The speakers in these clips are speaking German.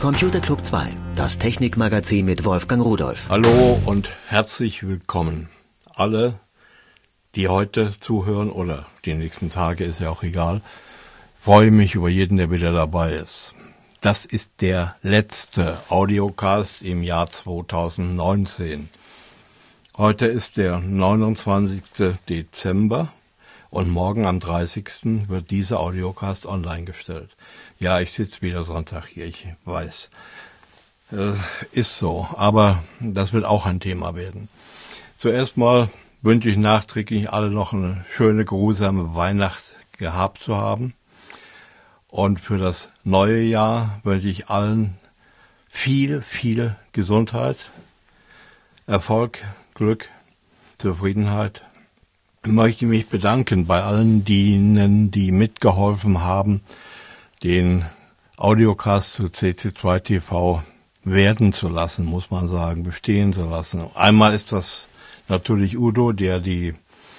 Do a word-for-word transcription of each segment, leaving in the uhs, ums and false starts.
Computer Club zwei, das Technikmagazin mit Wolfgang Rudolph. Hallo und herzlich willkommen. Alle, die heute zuhören oder die nächsten Tage, ist ja auch egal, freue mich über jeden, der wieder dabei ist. Das ist der letzte Audiocast im Jahr zweitausendneunzehn. Heute ist der neunundzwanzigste Dezember und morgen am dreißigsten wird dieser Audiocast online gestellt. Ja, ich sitze wieder Sonntag hier, ich weiß. Äh, ist so, aber das wird auch ein Thema werden. Zuerst mal wünsche ich nachträglich alle noch eine schöne, geruhsame Weihnacht gehabt zu haben. Und für das neue Jahr wünsche ich allen viel, viel Gesundheit, Erfolg, Glück, Zufriedenheit. Ich möchte mich bedanken bei allen denen, die mitgeholfen haben, den Audiocast zu C C zwei T V werden zu lassen, muss man sagen, bestehen zu lassen. Einmal ist das natürlich Udo, der die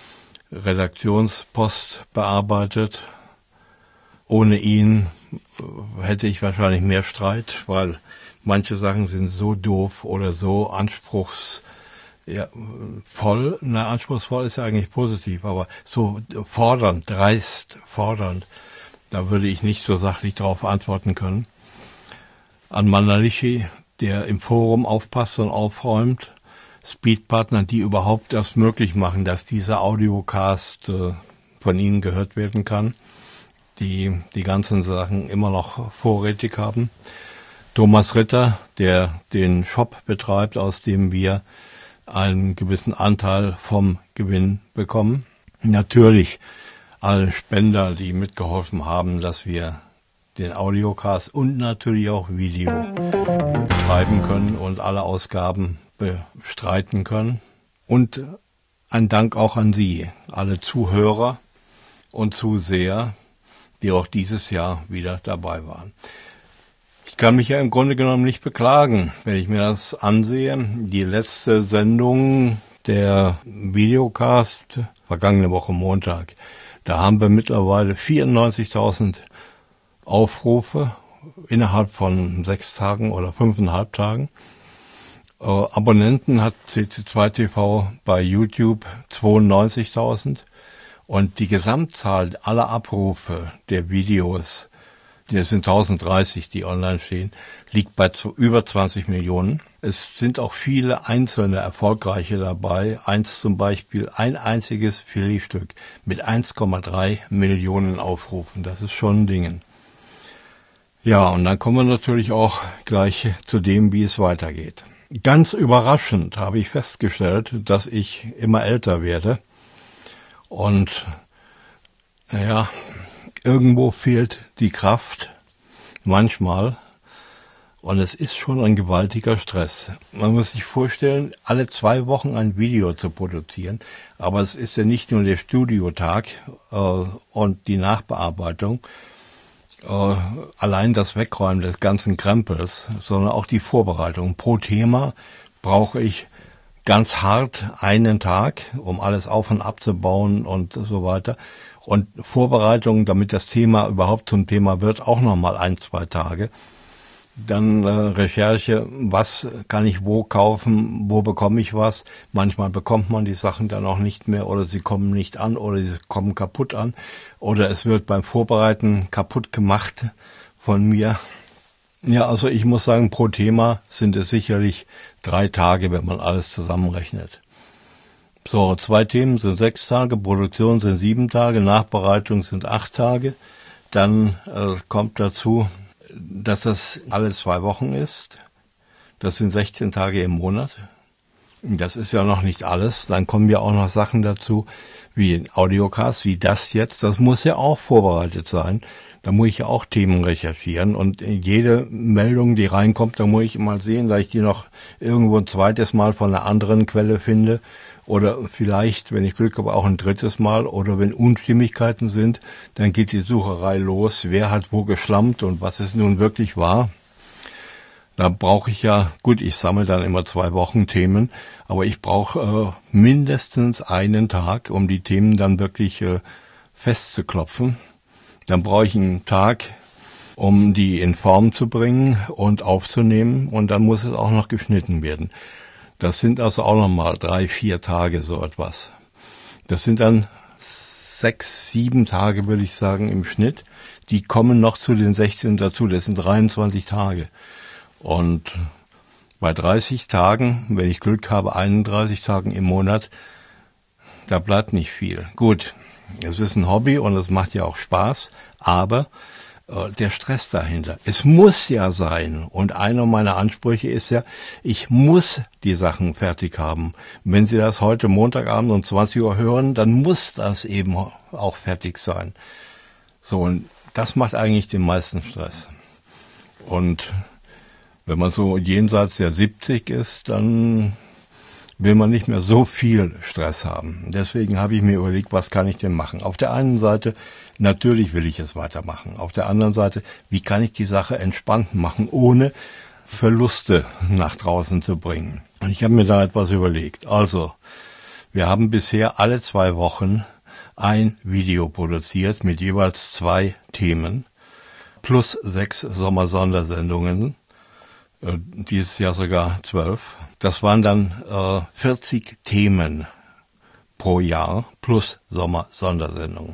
Redaktionspost bearbeitet. Ohne ihn hätte ich wahrscheinlich mehr Streit, weil manche Sachen sind so doof oder so anspruchsvoll. Ja, voll, na, anspruchsvoll ist ja eigentlich positiv, aber so fordernd, dreist, fordernd, da würde ich nicht so sachlich darauf antworten können. An Manalichi, der im Forum aufpasst und aufräumt, Speedpartner, die überhaupt das möglich machen, dass dieser Audiocast äh, von Ihnen gehört werden kann, die die ganzen Sachen immer noch vorrätig haben. Thomas Ritter, der den Shop betreibt, aus dem wir einen gewissen Anteil vom Gewinn bekommen. Natürlich alle Spender, die mitgeholfen haben, dass wir den Audiocast und natürlich auch Video betreiben können und alle Ausgaben bestreiten können. Und ein Dank auch an Sie, alle Zuhörer und Zuseher, die auch dieses Jahr wieder dabei waren. Ich kann mich ja im Grunde genommen nicht beklagen, wenn ich mir das ansehe. Die letzte Sendung der Videocast, vergangene Woche Montag, da haben wir mittlerweile vierundneunzigtausend Aufrufe innerhalb von sechs Tagen oder fünfeinhalb Tagen. Äh, Abonnenten hat C C zwei T V bei YouTube zweiundneunzigtausend und die Gesamtzahl aller Abrufe der Videos, das sind tausenddreißig, die online stehen, liegt bei über zwanzig Millionen. Es sind auch viele einzelne Erfolgreiche dabei. Eins zum Beispiel, ein einziges Filetstück mit eins Komma drei Millionen Aufrufen. Das ist schon ein Ding. Ja, und dann kommen wir natürlich auch gleich zu dem, wie es weitergeht. Ganz überraschend habe ich festgestellt, dass ich immer älter werde. Und, naja, irgendwo fehlt die Kraft, manchmal, und es ist schon ein gewaltiger Stress. Man muss sich vorstellen, alle zwei Wochen ein Video zu produzieren, aber es ist ja nicht nur der Studiotag äh, und die Nachbearbeitung, äh, allein das Wegräumen des ganzen Krempels, sondern auch die Vorbereitung. Pro Thema brauche ich ganz hart einen Tag, um alles auf- und abzubauen und so weiter. Und Vorbereitung, damit das Thema überhaupt zum Thema wird, auch nochmal ein, zwei Tage. Dann äh, Recherche, was kann ich wo kaufen, wo bekomme ich was. Manchmal bekommt man die Sachen dann auch nicht mehr oder sie kommen nicht an oder sie kommen kaputt an. Oder es wird beim Vorbereiten kaputt gemacht von mir. Ja, also ich muss sagen, pro Thema sind es sicherlich drei Tage, wenn man alles zusammenrechnet. So, zwei Themen sind sechs Tage, Produktion sind sieben Tage, Nachbereitung sind acht Tage. Dann äh, kommt dazu, dass das alle zwei Wochen ist. Das sind sechzehn Tage im Monat. Das ist ja noch nicht alles. Dann kommen ja auch noch Sachen dazu, wie ein Audiocast, wie das jetzt. Das muss ja auch vorbereitet sein. Da muss ich ja auch Themen recherchieren. Und jede Meldung, die reinkommt, da muss ich mal sehen, dass ich die noch irgendwo ein zweites Mal von einer anderen Quelle finde. Oder vielleicht, wenn ich Glück habe, auch ein drittes Mal. Oder wenn Unstimmigkeiten sind, dann geht die Sucherei los. Wer hat wo geschlampt und was ist nun wirklich wahr? Da brauche ich ja, gut, ich sammle dann immer zwei Wochen Themen, aber ich brauche äh, mindestens einen Tag, um die Themen dann wirklich äh, festzuklopfen. Dann brauche ich einen Tag, um die in Form zu bringen und aufzunehmen. Und dann muss es auch noch geschnitten werden. Das sind also auch nochmal drei, vier Tage so etwas. Das sind dann sechs, sieben Tage, würde ich sagen, im Schnitt. Die kommen noch zu den sechzehn dazu. Das sind dreiundzwanzig Tage. Und bei dreißig Tagen, wenn ich Glück habe, einunddreißig Tagen im Monat, da bleibt nicht viel. Gut, es ist ein Hobby und es macht ja auch Spaß, aber äh, der Stress dahinter. Es muss ja sein. Und einer meiner Ansprüche ist ja, ich muss die Sachen fertig haben. Wenn Sie das heute Montagabend um zwanzig Uhr hören, dann muss das eben auch fertig sein. So, und das macht eigentlich den meisten Stress. Und wenn man so jenseits der siebzig ist, dann will man nicht mehr so viel Stress haben. Deswegen habe ich mir überlegt, was kann ich denn machen? Auf der einen Seite, natürlich will ich es weitermachen. Auf der anderen Seite, wie kann ich die Sache entspannt machen, ohne Verluste nach draußen zu bringen? Und ich habe mir da etwas überlegt. Also, wir haben bisher alle zwei Wochen ein Video produziert mit jeweils zwei Themen plus sechs Sommersondersendungen. Dieses Jahr sogar zwölf. Das waren dann äh, vierzig Themen pro Jahr plus Sommer-Sondersendungen.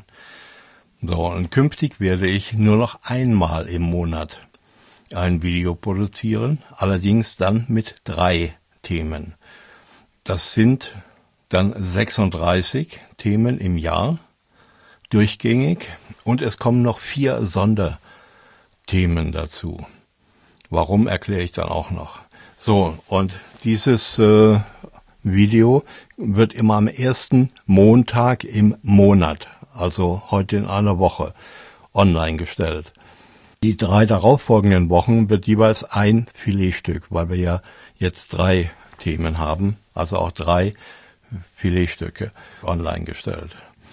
So, und künftig werde ich nur noch einmal im Monat ein Video produzieren, allerdings dann mit drei Themen. Das sind dann sechsunddreißig Themen im Jahr, durchgängig, und es kommen noch vier Sonderthemen dazu. Warum, erkläre ich dann auch noch. So, und dieses äh, Video wird immer am ersten Montag im Monat, also heute in einer Woche, online gestellt. Die drei darauffolgenden Wochen wird jeweils ein Filetstück, weil wir ja jetzt drei Themen haben, also auch drei Filetstücke online gestellt.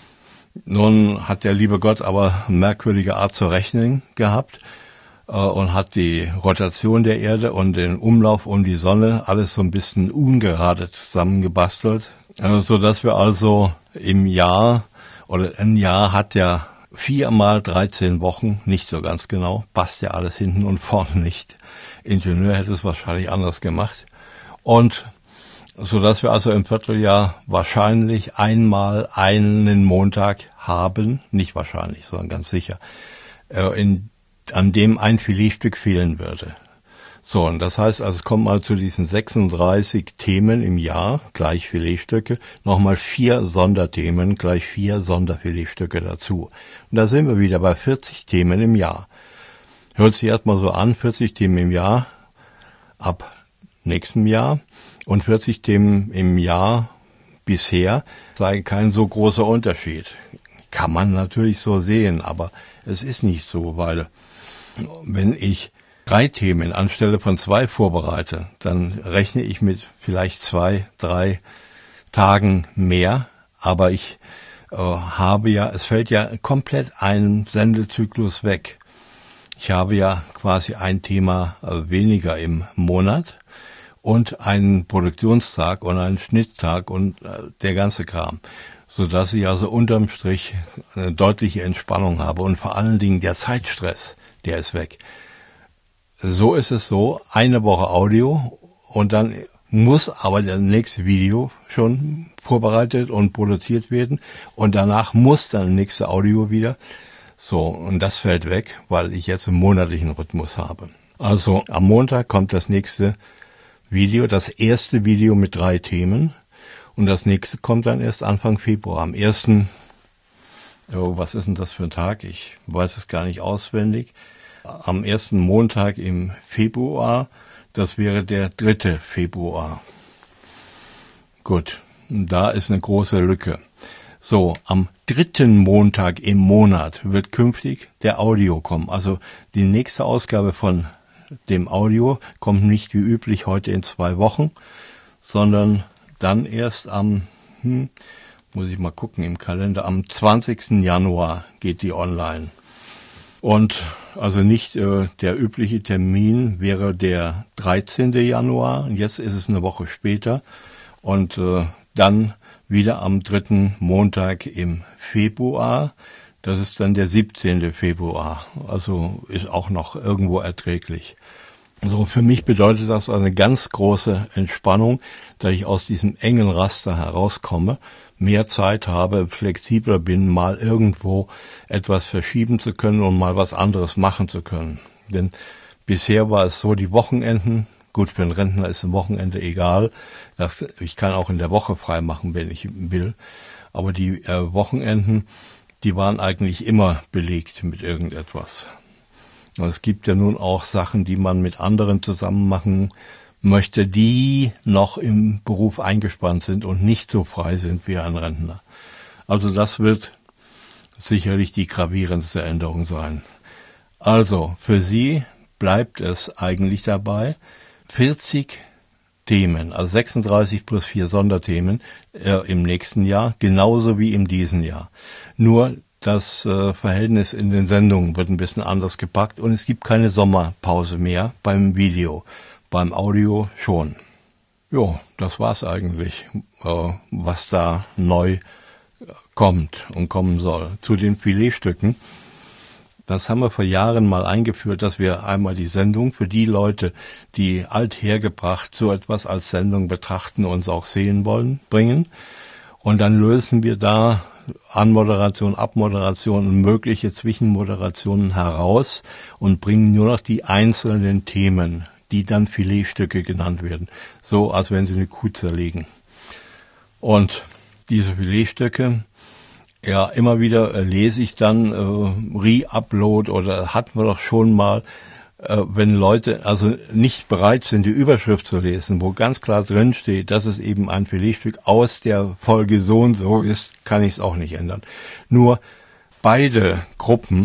Nun hat der liebe Gott aber merkwürdige Art zu rechnen gehabt und hat die Rotation der Erde und den Umlauf um die Sonne alles so ein bisschen ungerade zusammengebastelt, so dass wir also im Jahr, oder ein Jahr hat ja vier mal dreizehn Wochen, nicht so ganz genau, passt ja alles hinten und vorne nicht. Ingenieur hätte es wahrscheinlich anders gemacht. Und so dass wir also im Vierteljahr wahrscheinlich einmal einen Montag haben, nicht wahrscheinlich, sondern ganz sicher, in an dem ein Filetstück fehlen würde. So, und das heißt, also es kommt mal zu diesen sechsunddreißig Themen im Jahr, gleich Filetstücke, nochmal vier Sonderthemen, gleich vier Sonderfiletstücke dazu. Und da sind wir wieder bei vierzig Themen im Jahr. Hört sich erstmal so an, vierzig Themen im Jahr ab nächstem Jahr und vierzig Themen im Jahr bisher sei kein so großer Unterschied. Kann man natürlich so sehen, aber es ist nicht so, weil wenn ich drei Themen anstelle von zwei vorbereite, dann rechne ich mit vielleicht zwei, drei Tagen mehr, aber ich äh, habe ja, es fällt ja komplett ein Sendezyklus weg. Ich habe ja quasi ein Thema äh, weniger im Monat und einen Produktionstag und einen Schnitttag und äh, der ganze Kram, sodass ich also unterm Strich eine deutliche Entspannung habe und vor allen Dingen der Zeitstress, der ist weg. So ist es so, eine Woche Audio und dann muss aber das nächste Video schon vorbereitet und produziert werden und danach muss dann das nächste Audio wieder. So, und das fällt weg, weil ich jetzt einen monatlichen Rhythmus habe. Also am Montag kommt das nächste Video, das erste Video mit drei Themen. Und das nächste kommt dann erst Anfang Februar. Am ersten, oh, was ist denn das für ein Tag? Ich weiß es gar nicht auswendig. Am ersten Montag im Februar, das wäre der dritte Februar. Gut, da ist eine große Lücke. So, am dritten Montag im Monat wird künftig der Audio kommen. Also die nächste Ausgabe von dem Audio kommt nicht wie üblich heute in zwei Wochen, sondern dann erst am, hm, muss ich mal gucken im Kalender, am zwanzigsten Januar geht die online. Und also nicht äh, der übliche Termin wäre der dreizehnten Januar, jetzt ist es eine Woche später und äh, dann wieder am dritten Montag im Februar. Das ist dann der siebzehnte Februar, also ist auch noch irgendwo erträglich. Also für mich bedeutet das eine ganz große Entspannung, da ich aus diesem engen Raster herauskomme, mehr Zeit habe, flexibler bin, mal irgendwo etwas verschieben zu können und mal was anderes machen zu können. Denn bisher war es so, die Wochenenden, gut, für einen Rentner ist ein Wochenende egal, das, ich kann auch in der Woche frei machen, wenn ich will, aber die äh, Wochenenden, die waren eigentlich immer belegt mit irgendetwas. Und es gibt ja nun auch Sachen, die man mit anderen zusammen machen möchte, die noch im Beruf eingespannt sind und nicht so frei sind wie ein Rentner. Also das wird sicherlich die gravierendste Änderung sein. Also für Sie bleibt es eigentlich dabei, vierzig Themen, also sechsunddreißig plus vier Sonderthemen äh, im nächsten Jahr, genauso wie in diesem Jahr. Nur das äh, Verhältnis in den Sendungen wird ein bisschen anders gepackt und es gibt keine Sommerpause mehr beim Video. Beim Audio schon. Jo, das war's eigentlich, äh, was da neu kommt und kommen soll. Zu den Filetstücken. Das haben wir vor Jahren mal eingeführt, dass wir einmal die Sendung für die Leute, die althergebracht so etwas als Sendung betrachten und uns auch sehen wollen, bringen. Und dann lösen wir da Anmoderation, Abmoderation und mögliche Zwischenmoderationen heraus und bringen nur noch die einzelnen Themen, die dann Filetstücke genannt werden, so als wenn sie eine Kuh zerlegen. Und diese Filetstücke, ja, immer wieder äh, lese ich dann äh, Re-Upload oder hatten wir doch schon mal, äh, wenn Leute also nicht bereit sind, die Überschrift zu lesen, wo ganz klar drin steht, dass es eben ein Filetstück aus der Folge so und so ist, kann ich es auch nicht ändern. Nur beide Gruppen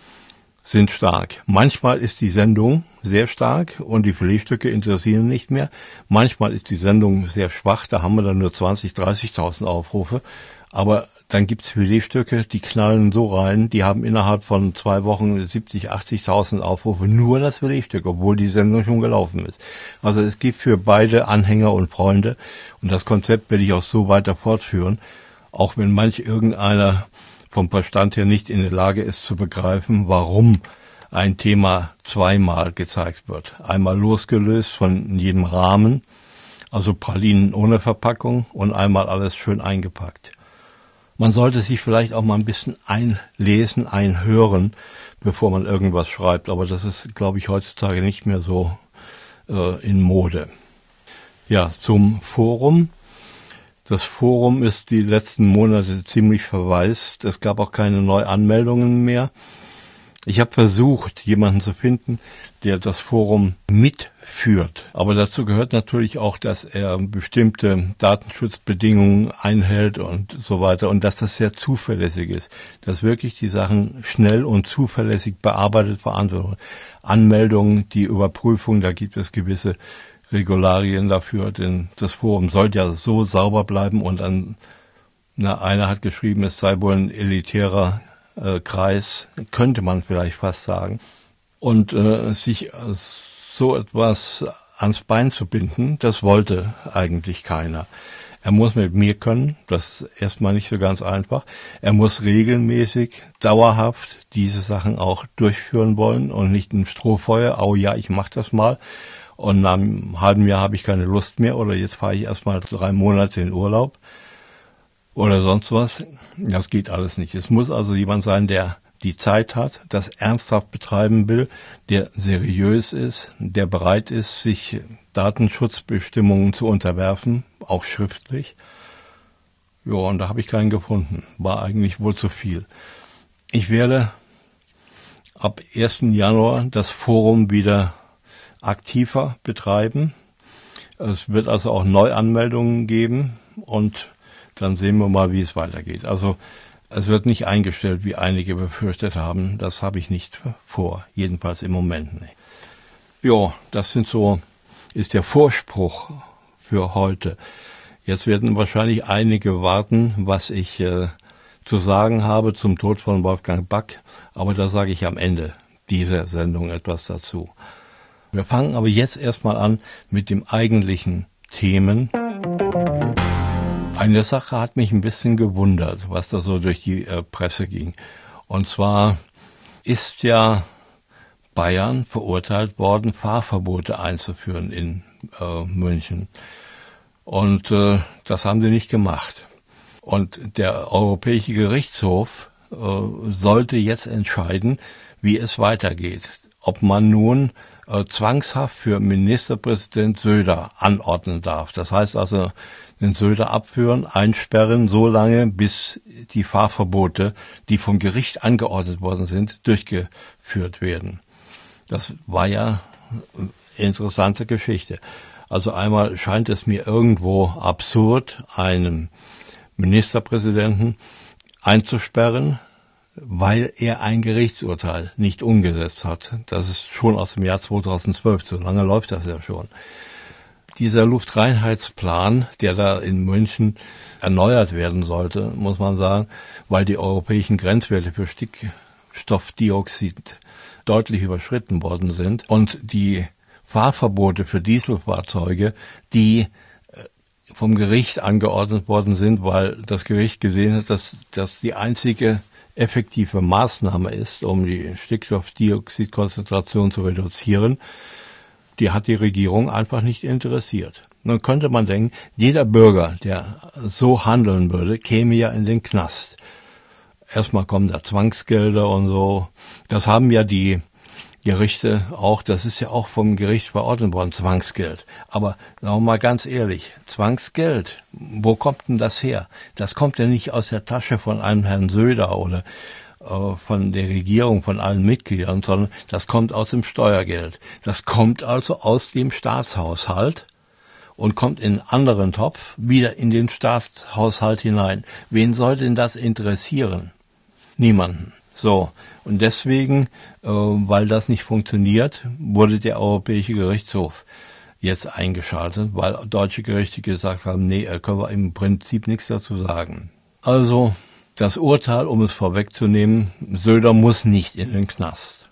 sind stark. Manchmal ist die Sendung sehr stark und die Filetstücke interessieren nicht mehr. Manchmal ist die Sendung sehr schwach, da haben wir dann nur zwanzigtausend, dreißigtausend Aufrufe. Aber dann gibt's Filetstücke, die knallen so rein, die haben innerhalb von zwei Wochen siebzigtausend, achtzigtausend Aufrufe, nur das Filetstück, obwohl die Sendung schon gelaufen ist. Also es gibt für beide Anhänger und Freunde und das Konzept werde ich auch so weiter fortführen, auch wenn manch irgendeiner vom Verstand her nicht in der Lage ist zu begreifen, warum ein Thema zweimal gezeigt wird. Einmal losgelöst von jedem Rahmen, also Pralinen ohne Verpackung und einmal alles schön eingepackt. Man sollte sich vielleicht auch mal ein bisschen einlesen, einhören, bevor man irgendwas schreibt. Aber das ist, glaube ich, heutzutage nicht mehr so äh, in Mode. Ja, zum Forum. Das Forum ist die letzten Monate ziemlich verwaist. Es gab auch keine Neuanmeldungen mehr. Ich habe versucht, jemanden zu finden, der das Forum mitführt. Aber dazu gehört natürlich auch, dass er bestimmte Datenschutzbedingungen einhält und so weiter und dass das sehr zuverlässig ist. Dass wirklich die Sachen schnell und zuverlässig bearbeitet beantwortet. Anmeldungen, die Überprüfung, da gibt es gewisse Regularien dafür, denn das Forum soll ja so sauber bleiben und dann, na, einer hat geschrieben, es sei wohl ein elitärer Äh, Kreis, könnte man vielleicht fast sagen. Und äh, sich äh, so etwas ans Bein zu binden, das wollte eigentlich keiner. Er muss mit mir können, das ist erstmal nicht so ganz einfach. Er muss regelmäßig, dauerhaft diese Sachen auch durchführen wollen und nicht ein Strohfeuer, oh ja, ich mach das mal. Und nach einem halben Jahr habe ich keine Lust mehr oder jetzt fahre ich erstmal drei Monate in Urlaub. Oder sonst was, das geht alles nicht. Es muss also jemand sein, der die Zeit hat, das ernsthaft betreiben will, der seriös ist, der bereit ist, sich Datenschutzbestimmungen zu unterwerfen, auch schriftlich. Ja, und da habe ich keinen gefunden. War eigentlich wohl zu viel. Ich werde ab ersten Januar das Forum wieder aktiver betreiben. Es wird also auch Neuanmeldungen geben und dann sehen wir mal, wie es weitergeht. Also es wird nicht eingestellt, wie einige befürchtet haben. Das habe ich nicht vor, jedenfalls im Moment nicht. Ja, das sind so, ist der Vorspruch für heute. Jetzt werden wahrscheinlich einige warten, was ich äh, zu sagen habe zum Tod von Wolfgang Back. Aber da sage ich am Ende dieser Sendung etwas dazu. Wir fangen aber jetzt erstmal an mit dem eigentlichen Themen. Eine Sache hat mich ein bisschen gewundert, was da so durch die äh, Presse ging. Und zwar ist ja Bayern verurteilt worden, Fahrverbote einzuführen in äh, München. Und äh, das haben sie nicht gemacht. Und der Europäische Gerichtshof äh, sollte jetzt entscheiden, wie es weitergeht. Ob man nun äh, zwangshaft für Ministerpräsident Söder anordnen darf. Das heißt also, den Söder abführen, einsperren, so lange, bis die Fahrverbote, die vom Gericht angeordnet worden sind, durchgeführt werden. Das war ja eine interessante Geschichte. Also einmal scheint es mir irgendwo absurd, einen Ministerpräsidenten einzusperren, weil er ein Gerichtsurteil nicht umgesetzt hat. Das ist schon aus dem Jahr zweitausendzwölf, so lange läuft das ja schon. Dieser Luftreinheitsplan, der da in München erneuert werden sollte, muss man sagen, weil die europäischen Grenzwerte für Stickstoffdioxid deutlich überschritten worden sind und die Fahrverbote für Dieselfahrzeuge, die vom Gericht angeordnet worden sind, weil das Gericht gesehen hat, dass das die einzige effektive Maßnahme ist, um die Stickstoffdioxidkonzentration zu reduzieren, die hat die Regierung einfach nicht interessiert. Nun könnte man denken, jeder Bürger, der so handeln würde, käme ja in den Knast. Erstmal kommen da Zwangsgelder und so. Das haben ja die Gerichte auch, das ist ja auch vom Gericht verordnet worden, Zwangsgeld. Aber sagen wir mal ganz ehrlich, Zwangsgeld, wo kommt denn das her? Das kommt ja nicht aus der Tasche von einem Herrn Söder oder äh, von der Regierung, von allen Mitgliedern, sondern das kommt aus dem Steuergeld. Das kommt also aus dem Staatshaushalt und kommt in einen anderen Topf wieder in den Staatshaushalt hinein. Wen soll denn das interessieren? Niemanden. So, und deswegen, äh, weil das nicht funktioniert, wurde der Europäische Gerichtshof jetzt eingeschaltet, weil deutsche Gerichte gesagt haben, nee, da können wir im Prinzip nichts dazu sagen. Also das Urteil, um es vorwegzunehmen, Söder muss nicht in den Knast.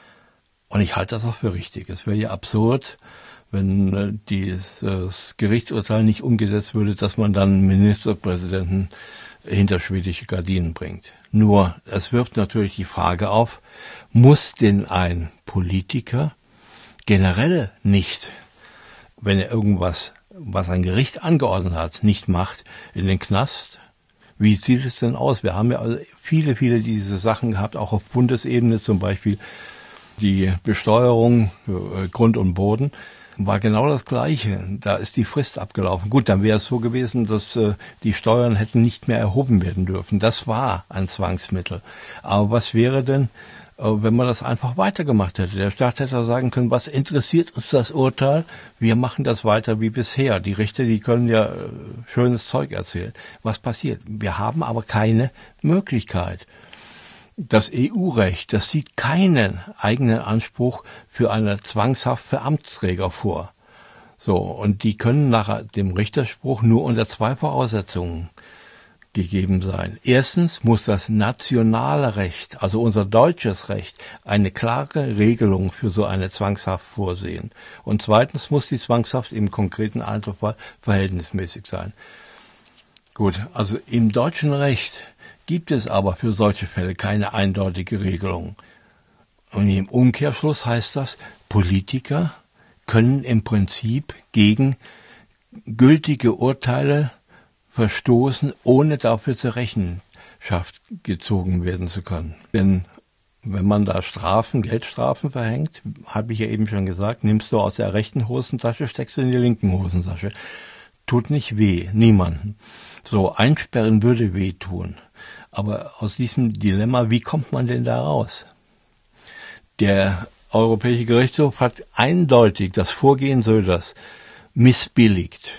Und ich halte das auch für richtig. Es wäre ja absurd, wenn äh, dieses Gerichtsurteil nicht umgesetzt würde, dass man dann Ministerpräsidenten hinter schwedische Gardinen bringt. Nur, es wirft natürlich die Frage auf, muss denn ein Politiker generell nicht, wenn er irgendwas, was ein Gericht angeordnet hat, nicht macht, in den Knast? Wie sieht es denn aus? Wir haben ja also viele, viele diese Sachen gehabt, auch auf Bundesebene, zum Beispiel die Besteuerung für Grund und Boden. War genau das Gleiche. Da ist die Frist abgelaufen. Gut, dann wäre es so gewesen, dass äh, die Steuern hätten nicht mehr erhoben werden dürfen. Das war ein Zwangsmittel. Aber was wäre denn, äh, wenn man das einfach weitergemacht hätte? Der Staat hätte sagen können, was interessiert uns das Urteil? Wir machen das weiter wie bisher. Die Richter, die können ja äh, schönes Zeug erzählen. Was passiert? Wir haben aber keine Möglichkeit. Das E U-Recht, das sieht keinen eigenen Anspruch für eine Zwangshaft für Amtsträger vor. So, und die können nach dem Richterspruch nur unter zwei Voraussetzungen gegeben sein. Erstens muss das nationale Recht, also unser deutsches Recht, eine klare Regelung für so eine Zwangshaft vorsehen. Und zweitens muss die Zwangshaft im konkreten Einzelfall verhältnismäßig sein. Gut, also im deutschen Recht gibt es aber für solche Fälle keine eindeutige Regelung. Und im Umkehrschluss heißt das, Politiker können im Prinzip gegen gültige Urteile verstoßen, ohne dafür zur Rechenschaft gezogen werden zu können. Denn wenn man da Strafen, Geldstrafen verhängt, habe ich ja eben schon gesagt, nimmst du aus der rechten Hosentasche, steckst du in die linken Hosentasche. Tut nicht weh, niemanden. So, einsperren würde wehtun. Aber aus diesem Dilemma, wie kommt man denn da raus? Der Europäische Gerichtshof hat eindeutig das Vorgehen Söders missbilligt.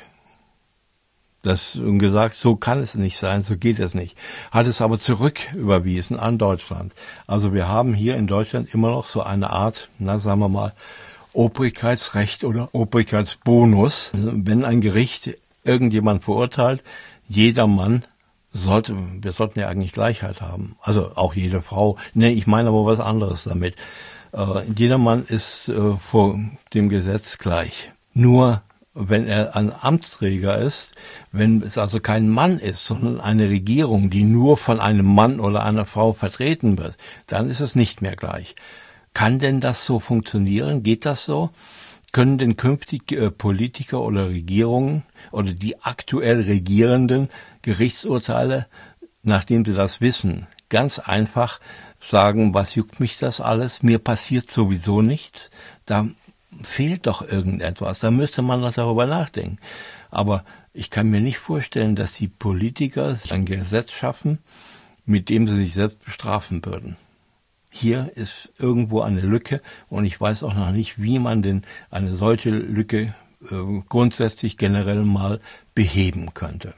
Das und gesagt, so kann es nicht sein, so geht es nicht. Hat es aber zurücküberwiesen an Deutschland. Also wir haben hier in Deutschland immer noch so eine Art, na sagen wir mal, Obrigkeitsrecht oder Obrigkeitsbonus. Wenn ein Gericht irgendjemand verurteilt, jedermann sollte, wir sollten ja eigentlich Gleichheit haben. Also auch jede Frau. Nee, ich meine aber was anderes damit. Äh, jedermann ist äh, vor dem Gesetz gleich. Nur wenn er ein Amtsträger ist, wenn es also kein Mann ist, sondern eine Regierung, die nur von einem Mann oder einer Frau vertreten wird, dann ist es nicht mehr gleich. Kann denn das so funktionieren? Geht das so? Können denn künftig äh, Politiker oder Regierungen oder die aktuell regierenden Gerichtsurteile, nachdem sie das wissen, ganz einfach sagen, was juckt mich das alles? Mir passiert sowieso nichts. Da fehlt doch irgendetwas. Da müsste man noch darüber nachdenken. Aber ich kann mir nicht vorstellen, dass die Politiker ein Gesetz schaffen, mit dem sie sich selbst bestrafen würden. Hier ist irgendwo eine Lücke und ich weiß auch noch nicht, wie man denn eine solche Lücke äh, grundsätzlich generell mal beheben könnte.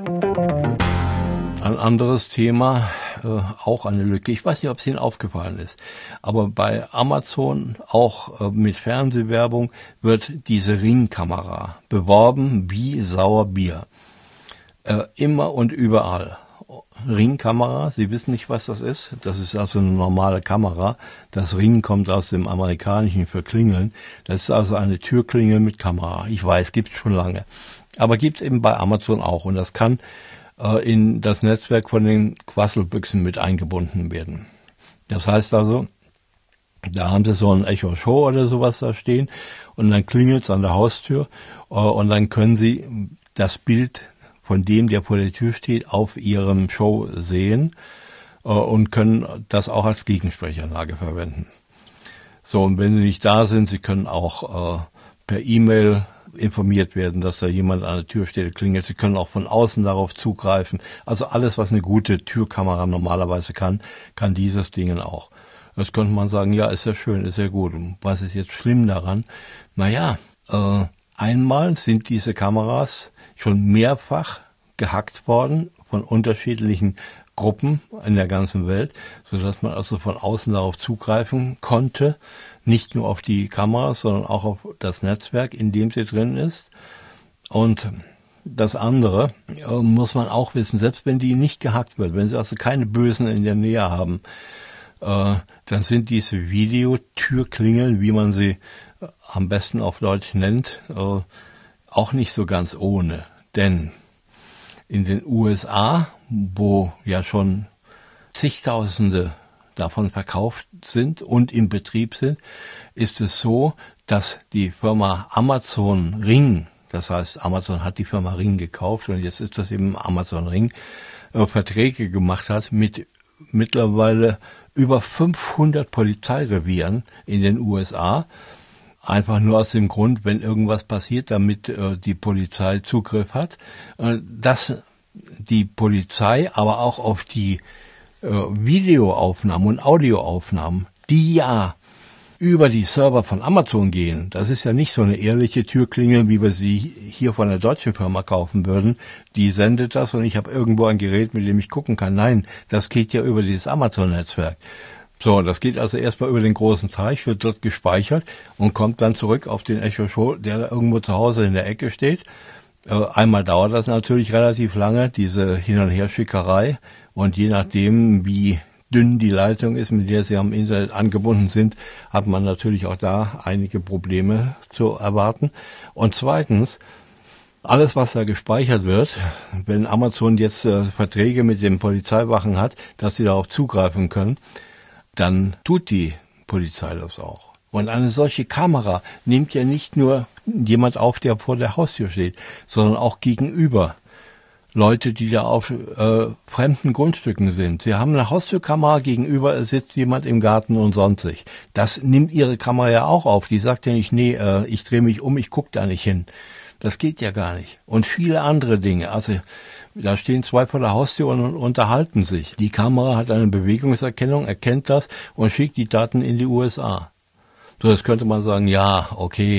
Ein anderes Thema, äh, auch eine Lücke. Ich weiß nicht, ob es Ihnen aufgefallen ist, aber bei Amazon, auch äh, mit Fernsehwerbung, wird diese Ringkamera beworben wie Sauerbier. Äh, immer und überall. Ringkamera, Sie wissen nicht, was das ist. Das ist also eine normale Kamera. Das Ring kommt aus dem Amerikanischen für Klingeln. Das ist also eine Türklingel mit Kamera. Ich weiß, gibt es schon lange. Aber gibt es eben bei Amazon auch. Und das kann äh, in das Netzwerk von den Quasselbüchsen mit eingebunden werden. Das heißt also, da haben Sie so ein Echo Show oder sowas da stehen und dann klingelt es an der Haustür äh, und dann können Sie das Bild von dem, der vor der Tür steht, auf Ihrem Show sehen äh, und können das auch als Gegensprechanlage verwenden. So, und wenn Sie nicht da sind, Sie können auch äh, per E-Mail informiert werden, dass da jemand an der Tür steht, klingelt. Sie können auch von außen darauf zugreifen. Also alles, was eine gute Türkamera normalerweise kann, kann dieses Ding auch. Jetzt könnte man sagen, ja, ist ja schön, ist ja gut. Und was ist jetzt schlimm daran? Naja, äh, einmal sind diese Kameras schon mehrfach gehackt worden von unterschiedlichen Gruppen in der ganzen Welt, sodass man also von außen darauf zugreifen konnte, nicht nur auf die Kameras, sondern auch auf das Netzwerk, in dem sie drin ist. Und das andere äh, muss man auch wissen, selbst wenn die nicht gehackt wird, wenn sie also keine Bösen in der Nähe haben, äh, dann sind diese Videotürklingeln, wie man sie äh, am besten auf Deutsch nennt, äh, auch nicht so ganz ohne. Denn in den U S A, wo ja schon zigtausende davon verkauft sind und im Betrieb sind, ist es so, dass die Firma Amazon Ring, das heißt Amazon hat die Firma Ring gekauft und jetzt ist das eben Amazon Ring, äh, Verträge gemacht hat mit mittlerweile über fünfhundert Polizeirevieren in den U S A, einfach nur aus dem Grund, wenn irgendwas passiert, damit äh, die Polizei Zugriff hat, äh, dass die Polizei aber auch auf die äh, Videoaufnahmen und Audioaufnahmen, die ja über die Server von Amazon gehen, das ist ja nicht so eine ehrliche Türklingel, wie wir sie hier von der deutschen Firma kaufen würden, die sendet das und ich habe irgendwo ein Gerät, mit dem ich gucken kann. Nein, das geht ja über dieses Amazon-Netzwerk. So, das geht also erstmal über den großen Teich, wird dort gespeichert und kommt dann zurück auf den Echo Show, der da irgendwo zu Hause in der Ecke steht. Äh, einmal dauert das natürlich relativ lange, diese Hin- und Herschickerei. Und je nachdem, wie dünn die Leitung ist, mit der Sie am Internet angebunden sind, hat man natürlich auch da einige Probleme zu erwarten. Und zweitens, alles, was da gespeichert wird, wenn Amazon jetzt äh, Verträge mit den Polizeiwachen hat, dass sie darauf zugreifen können, dann tut die Polizei das auch. Und eine solche Kamera nimmt ja nicht nur jemand auf, der vor der Haustür steht, sondern auch gegenüber Leute, die da auf äh, fremden Grundstücken sind. Sie haben eine Haustürkamera, gegenüber sitzt jemand im Garten und sonstig. Das nimmt Ihre Kamera ja auch auf. Die sagt ja nicht, nee, äh, ich drehe mich um, ich gucke da nicht hin. Das geht ja gar nicht. Und viele andere Dinge. Also da stehen zwei vor der Haustür und unterhalten sich. Die Kamera hat eine Bewegungserkennung, erkennt das und schickt die Daten in die U S A. So, jetzt könnte man sagen, ja, okay,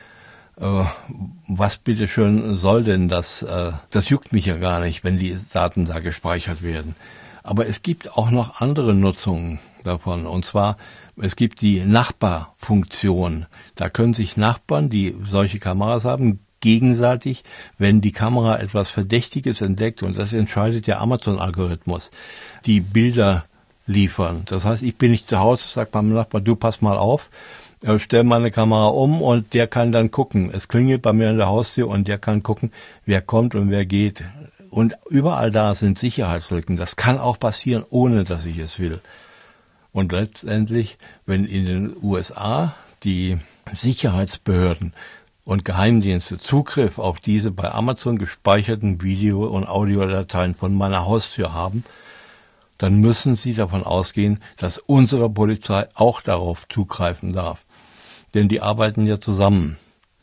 äh, was bitteschön soll denn das? Äh, das juckt mich ja gar nicht, wenn die Daten da gespeichert werden. Aber es gibt auch noch andere Nutzungen davon. Und zwar, es gibt die Nachbarfunktion. Da können sich Nachbarn, die solche Kameras haben, gegenseitig, wenn die Kamera etwas Verdächtiges entdeckt, und das entscheidet der Amazon-Algorithmus, die Bilder liefern. Das heißt, ich bin nicht zu Hause, sag meinem Nachbar, du pass mal auf, äh, stell meine Kamera um und der kann dann gucken. Es klingelt bei mir an der Haustür und der kann gucken, wer kommt und wer geht. Und überall da sind Sicherheitslücken. Das kann auch passieren, ohne dass ich es will. Und letztendlich, wenn in den U S A die Sicherheitsbehörden und Geheimdienste Zugriff auf diese bei Amazon gespeicherten Video- und Audiodateien von meiner Haustür haben, dann müssen sie davon ausgehen, dass unsere Polizei auch darauf zugreifen darf. Denn die arbeiten ja zusammen.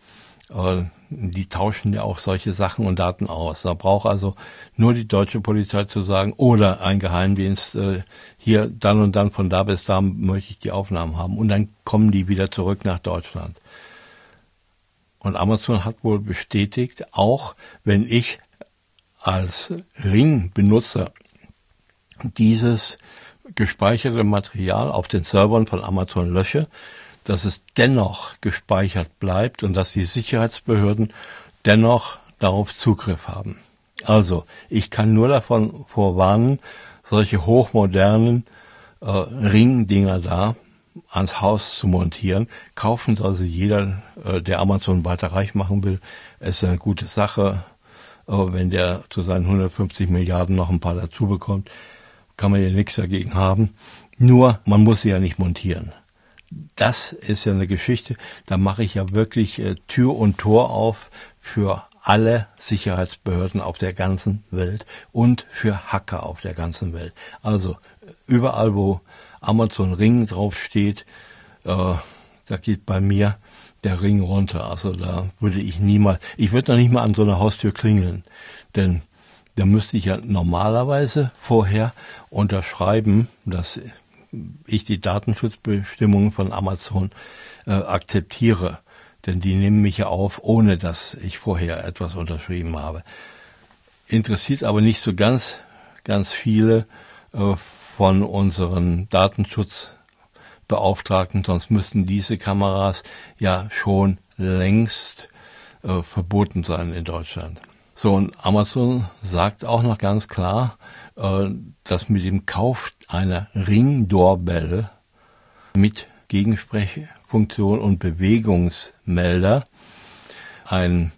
Die tauschen ja auch solche Sachen und Daten aus. Da braucht also nur die deutsche Polizei zu sagen oder ein Geheimdienst, äh, hier dann und dann von da bis da möchte ich die Aufnahmen haben. Und dann kommen die wieder zurück nach Deutschland. Und Amazon hat wohl bestätigt, auch wenn ich als Ring-Benutzer dieses gespeicherte Material auf den Servern von Amazon lösche, dass es dennoch gespeichert bleibt und dass die Sicherheitsbehörden dennoch darauf Zugriff haben. Also, ich kann nur davon vorwarnen, solche hochmodernen äh, Ring-Dinger da ans Haus zu montieren. Kaufen also jeder, äh, der Amazon weiter reich machen will. Es ist eine gute Sache. Äh, wenn der zu seinen hundertfünfzig Milliarden noch ein paar dazu bekommt, kann man ja nichts dagegen haben. Nur, man muss sie ja nicht montieren. Das ist ja eine Geschichte, da mache ich ja wirklich äh, Tür und Tor auf für alle Sicherheitsbehörden auf der ganzen Welt und für Hacker auf der ganzen Welt. Also überall, wo Amazon Ring draufsteht, äh, da geht bei mir der Ring runter. Also da würde ich niemals, ich würde noch nicht mal an so einer Haustür klingeln, denn da müsste ich ja normalerweise vorher unterschreiben, dass ich die Datenschutzbestimmungen von Amazon äh, akzeptiere. Denn die nehmen mich ja auf, ohne dass ich vorher etwas unterschrieben habe. Interessiert aber nicht so ganz, ganz viele äh, von unseren Datenschutzbeauftragten, sonst müssten diese Kameras ja schon längst äh, verboten sein in Deutschland. So, und Amazon sagt auch noch ganz klar, dass mit dem Kauf einer Ring Doorbell mit Gegensprechfunktion und Bewegungsmelder ein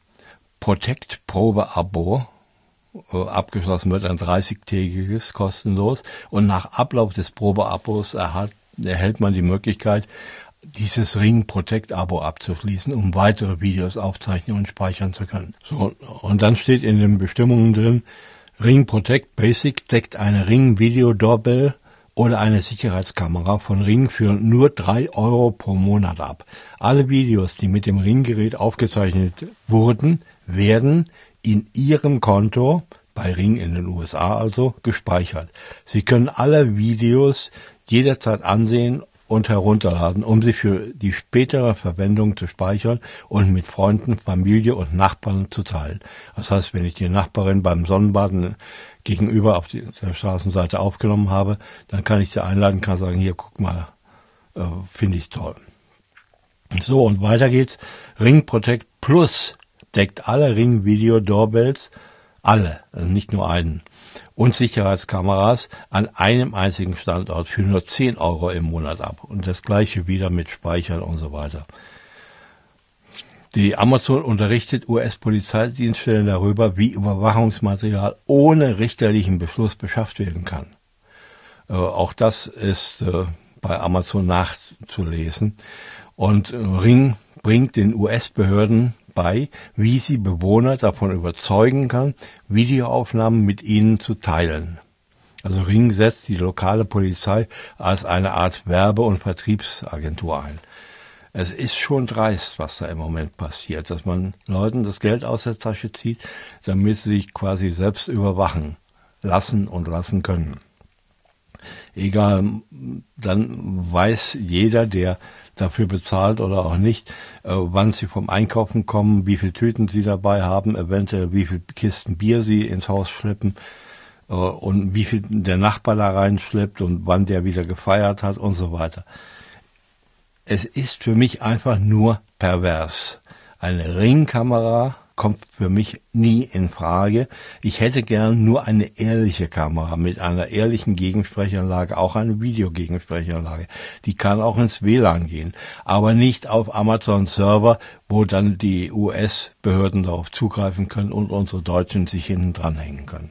Protect-Probe-Abo äh, abgeschlossen wird, ein dreißigtägiges kostenlos. Und nach Ablauf des Probeabos erhalt, erhält man die Möglichkeit, dieses Ring Protect-Abo abzuschließen, um weitere Videos aufzeichnen und speichern zu können. So, und dann steht in den Bestimmungen drin, Ring Protect Basic deckt eine Ring Video Doorbell oder eine Sicherheitskamera von Ring für nur drei Euro pro Monat ab. Alle Videos, die mit dem Ring-Gerät aufgezeichnet wurden, werden in Ihrem Konto, bei Ring in den U S A also, gespeichert. Sie können alle Videos jederzeit ansehen und herunterladen, um sie für die spätere Verwendung zu speichern und mit Freunden, Familie und Nachbarn zu teilen. Das heißt, wenn ich die Nachbarin beim Sonnenbaden gegenüber auf der Straßenseite aufgenommen habe, dann kann ich sie einladen, kann sagen, hier, guck mal, äh, finde ich toll. So, und weiter geht's. Ring Protect Plus deckt alle Ring Video Doorbells, alle, also nicht nur einen, und Sicherheitskameras an einem einzigen Standort für nur zehn Euro im Monat ab. Und das gleiche wieder mit Speichern und so weiter. Die Amazon unterrichtet U S-Polizeidienststellen darüber, wie Überwachungsmaterial ohne richterlichen Beschluss beschafft werden kann. Äh, auch das ist äh, bei Amazon nachzulesen. Und äh, Ring bringt den U S-Behörden bei, wie sie Bewohner davon überzeugen kann, Videoaufnahmen mit ihnen zu teilen. Also Ring setzt die lokale Polizei als eine Art Werbe- und Vertriebsagentur ein. Es ist schon dreist, was da im Moment passiert, dass man Leuten das Geld aus der Tasche zieht, damit sie sich quasi selbst überwachen lassen und lassen können. Egal, dann weiß jeder, der dafür bezahlt oder auch nicht, äh, wann sie vom Einkaufen kommen, wie viele Tüten sie dabei haben, eventuell wie viele Kisten Bier sie ins Haus schleppen äh, und wie viel der Nachbar da reinschleppt und wann der wieder gefeiert hat und so weiter. Es ist für mich einfach nur pervers. Eine Ringkamera kommt für mich nie in Frage. Ich hätte gern nur eine ehrliche Kamera mit einer ehrlichen Gegensprechanlage, auch eine Videogegensprechanlage. Die kann auch ins W L A N gehen, aber nicht auf Amazon-Server, wo dann die U S-Behörden darauf zugreifen können und unsere Deutschen sich hinten dranhängen können.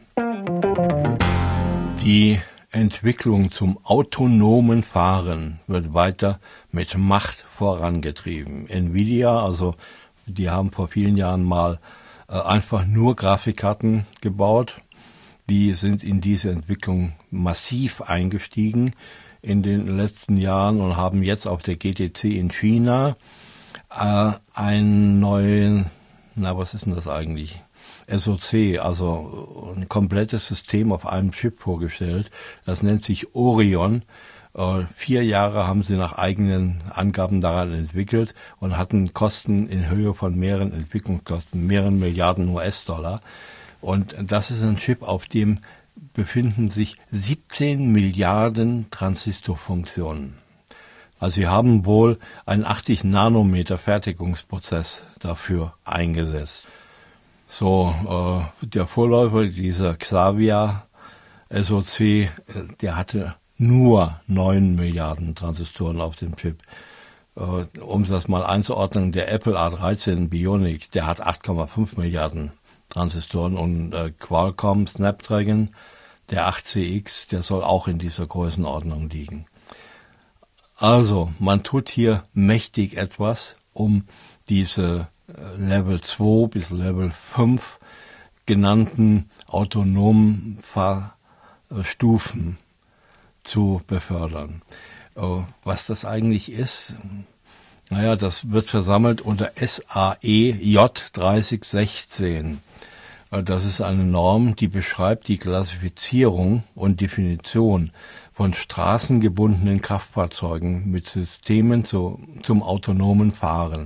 Die Entwicklung zum autonomen Fahren wird weiter mit Macht vorangetrieben. Nvidia, also die haben vor vielen Jahren mal äh, einfach nur Grafikkarten gebaut. Die sind in diese Entwicklung massiv eingestiegen in den letzten Jahren und haben jetzt auf der G T C in China äh, einen neuen, na was ist denn das eigentlich? S O C, also ein komplettes System auf einem Chip vorgestellt. Das nennt sich Orion. Äh, vier Jahre haben sie nach eigenen Angaben daran entwickelt und hatten Kosten in Höhe von mehreren Entwicklungskosten, mehreren Milliarden U S-Dollar. Und das ist ein Chip, auf dem befinden sich siebzehn Milliarden Transistorfunktionen. Also sie haben wohl einen achtzig Nanometer Fertigungsprozess dafür eingesetzt. So, äh, der Vorläufer dieser Xavier S O C, äh, der hatte nur neun Milliarden Transistoren auf dem Chip. Äh, um das mal einzuordnen, der Apple A dreizehn Bionic, der hat acht Komma fünf Milliarden Transistoren und äh, Qualcomm Snapdragon, der acht C X, der soll auch in dieser Größenordnung liegen. Also, man tut hier mächtig etwas, um diese Level zwei bis Level fünf genannten autonomen Fahrstufen zu befördern. Was das eigentlich ist, naja, das wird versammelt unter S A E J dreißig sechzehn. Das ist eine Norm, die beschreibt die Klassifizierung und Definition von straßengebundenen Kraftfahrzeugen mit Systemen zu, zum autonomen Fahren.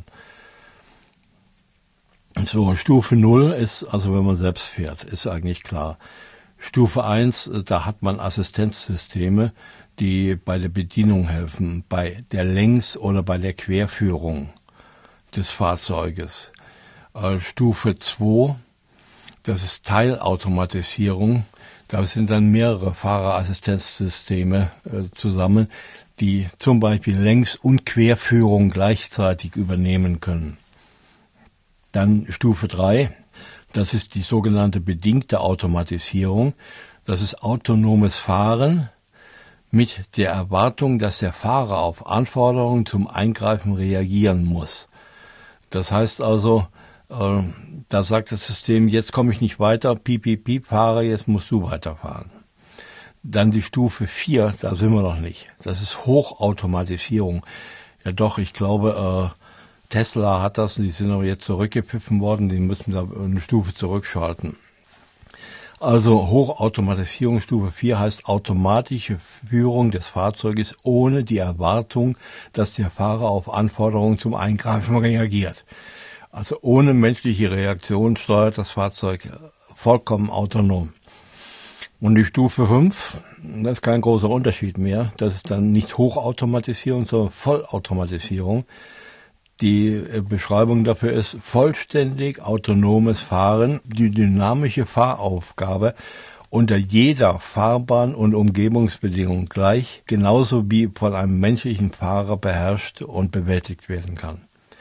So, Stufe null ist, also wenn man selbst fährt, ist eigentlich klar. Stufe eins, da hat man Assistenzsysteme, die bei der Bedienung helfen, bei der Längs- oder bei der Querführung des Fahrzeuges. Äh, Stufe zwei, das ist Teilautomatisierung. Da sind dann mehrere Fahrerassistenzsysteme äh, zusammen, die zum Beispiel Längs- und Querführung gleichzeitig übernehmen können. Dann Stufe drei, das ist die sogenannte bedingte Automatisierung. Das ist autonomes Fahren mit der Erwartung, dass der Fahrer auf Anforderungen zum Eingreifen reagieren muss. Das heißt also, äh, da sagt das System, jetzt komme ich nicht weiter, piep, piep, piep, Fahrer, jetzt musst du weiterfahren. Dann die Stufe vier, da sind wir noch nicht. Das ist Hochautomatisierung. Ja doch, ich glaube, äh, Tesla hat das, die sind aber jetzt zurückgepfiffen worden, die müssen da eine Stufe zurückschalten. Also Hochautomatisierung Stufe vier heißt automatische Führung des Fahrzeuges ohne die Erwartung, dass der Fahrer auf Anforderungen zum Eingreifen reagiert. Also ohne menschliche Reaktion steuert das Fahrzeug vollkommen autonom. Und die Stufe fünf, das ist kein großer Unterschied mehr, das ist dann nicht Hochautomatisierung, sondern Vollautomatisierung. Die Beschreibung dafür ist vollständig autonomes Fahren, die dynamische Fahraufgabe unter jeder Fahrbahn- und Umgebungsbedingung gleich, genauso wie von einem menschlichen Fahrer beherrscht und bewältigt werden kann.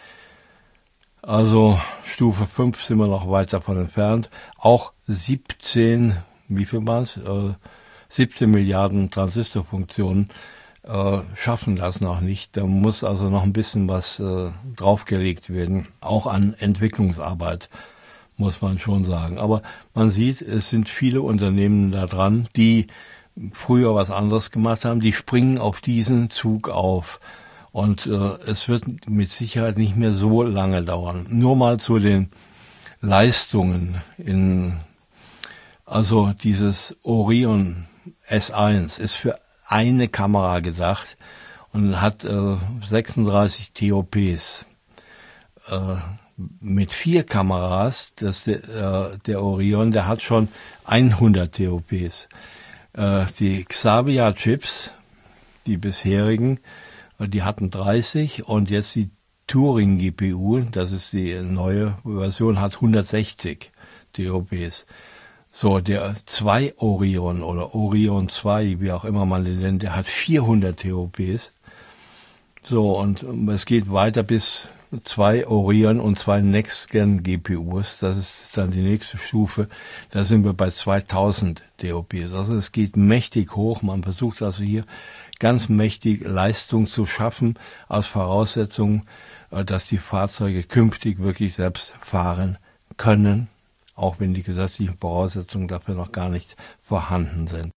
Also Stufe fünf sind wir noch weit davon entfernt. Auch siebzehn, wie viel waren es? Äh, siebzehn Milliarden Transistorfunktionen Äh, schaffen das noch nicht. Da muss also noch ein bisschen was äh, draufgelegt werden. Auch an Entwicklungsarbeit, muss man schon sagen. Aber man sieht, es sind viele Unternehmen da dran, die früher was anderes gemacht haben. Die springen auf diesen Zug auf. Und äh, es wird mit Sicherheit nicht mehr so lange dauern. Nur mal zu den Leistungen. In, also dieses Orion S eins ist für eine Kamera gedacht und hat äh, sechsunddreißig T O Ps. Äh, mit vier Kameras, das der, äh, der Orion, der hat schon hundert T O Ps. Äh, die Xavier Chips, die bisherigen, die hatten dreißig und jetzt die Touring-G P U, das ist die neue Version, hat hundertsechzig T O Ps. So, der zwei Orion oder Orion zwei, wie auch immer man den nennt, der hat vierhundert T O Ps. So, und es geht weiter bis zwei Orion und zwei Next-Gen-G P Us. Das ist dann die nächste Stufe. Da sind wir bei zweitausend T O Ps. Also es geht mächtig hoch. Man versucht also hier ganz mächtig Leistung zu schaffen als Voraussetzung, dass die Fahrzeuge künftig wirklich selbst fahren können, auch wenn die gesetzlichen Voraussetzungen dafür noch gar nicht vorhanden sind.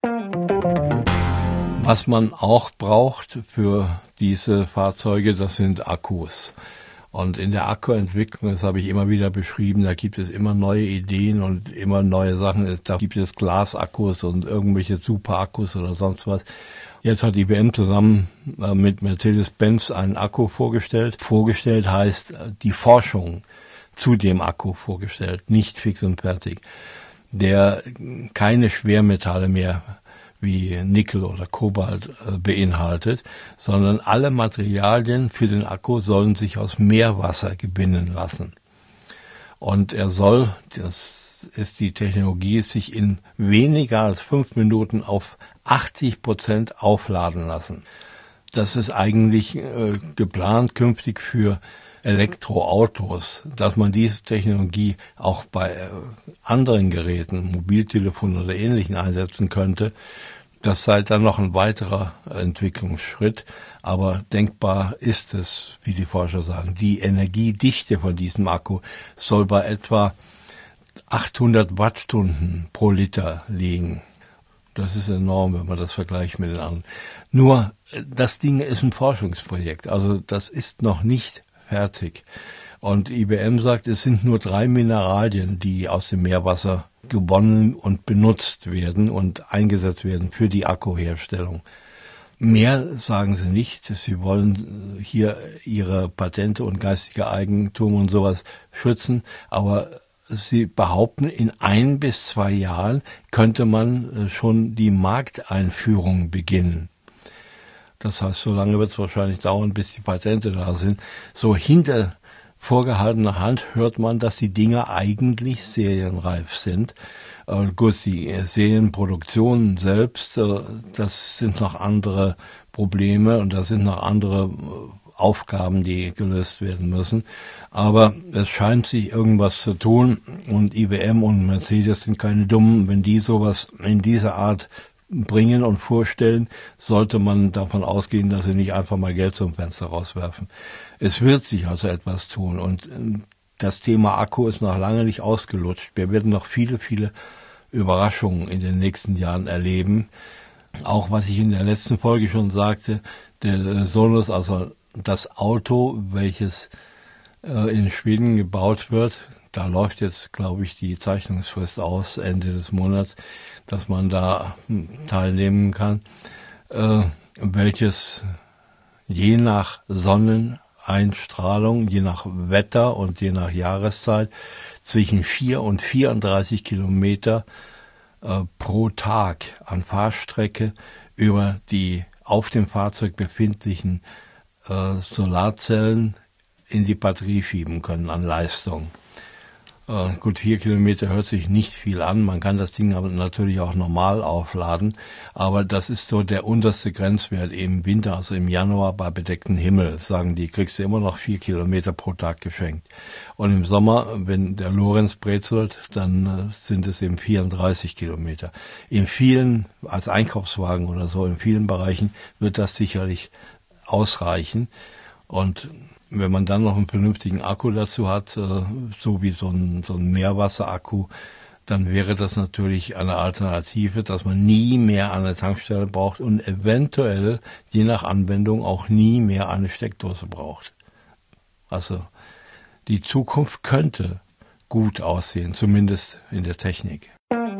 Was man auch braucht für diese Fahrzeuge, das sind Akkus. Und in der Akkuentwicklung, das habe ich immer wieder beschrieben, da gibt es immer neue Ideen und immer neue Sachen. Da gibt es Glasakkus und irgendwelche Superakkus oder sonst was. Jetzt hat I B M zusammen mit Mercedes-Benz einen Akku vorgestellt. Vorgestellt heißt die Forschung zu dem Akku vorgestellt, nicht fix und fertig, der keine Schwermetalle mehr wie Nickel oder Kobalt äh, beinhaltet, sondern alle Materialien für den Akku sollen sich aus Meerwasser gewinnen lassen. Und er soll, das ist die Technologie, sich in weniger als fünf Minuten auf achtzig Prozent aufladen lassen. Das ist eigentlich äh, geplant künftig für Elektroautos, dass man diese Technologie auch bei äh, anderen Geräten, Mobiltelefon oder Ähnlichen einsetzen könnte. Das sei dann noch ein weiterer Entwicklungsschritt, aber denkbar ist es, wie die Forscher sagen. Die Energiedichte von diesem Akku soll bei etwa achthundert Wattstunden pro Liter liegen. Das ist enorm, wenn man das vergleicht mit den anderen. Nur, das Ding ist ein Forschungsprojekt, also das ist noch nicht fertig. Und I B M sagt, es sind nur drei Mineralien, die aus dem Meerwasser gewonnen und benutzt werden und eingesetzt werden für die Akkuherstellung. Mehr sagen sie nicht. Sie wollen hier ihre Patente und geistige Eigentum und sowas schützen, aber sie behaupten, in ein bis zwei Jahren könnte man schon die Markteinführung beginnen. Das heißt, so lange wird es wahrscheinlich dauern, bis die Patente da sind. So hinter vorgehaltener Hand hört man, dass die Dinger eigentlich serienreif sind. Äh, gut, die Serienproduktionen selbst, äh, das sind noch andere Probleme und das sind noch andere äh, Aufgaben, die gelöst werden müssen. Aber es scheint sich irgendwas zu tun und I B M und Mercedes sind keine Dummen. Wenn die sowas in dieser Art bringen und vorstellen, sollte man davon ausgehen, dass sie nicht einfach mal Geld zum Fenster rauswerfen. Es wird sich also etwas tun und das Thema Akku ist noch lange nicht ausgelutscht. Wir werden noch viele, viele Überraschungen in den nächsten Jahren erleben. Auch was ich in der letzten Folge schon sagte, der Sonos, also das Auto, welches äh, in Schweden gebaut wird, da läuft jetzt, glaube ich, die Zeichnungsfrist aus, Ende des Monats, dass man da teilnehmen kann, äh, welches je nach Sonneneinstrahlung, je nach Wetter und je nach Jahreszeit zwischen vier und vierunddreißig Kilometer äh, pro Tag an Fahrstrecke über die auf dem Fahrzeug befindlichen äh, Solarzellen in die Batterie schieben können an Leistung. Äh, gut, vier Kilometer hört sich nicht viel an. Man kann das Ding aber natürlich auch normal aufladen. Aber das ist so der unterste Grenzwert im Winter, also im Januar bei bedecktem Himmel, sagen die, kriegst du immer noch vier Kilometer pro Tag geschenkt. Und im Sommer, wenn der Lorenz brezelt, dann äh, sind es eben vierunddreißig Kilometer. In vielen, als Einkaufswagen oder so, in vielen Bereichen wird das sicherlich ausreichen. Und wenn man dann noch einen vernünftigen Akku dazu hat, so wie so ein, so ein Meerwasserakku, dann wäre das natürlich eine Alternative, dass man nie mehr eine Tankstelle braucht und eventuell, je nach Anwendung, auch nie mehr eine Steckdose braucht. Also die Zukunft könnte gut aussehen, zumindest in der Technik.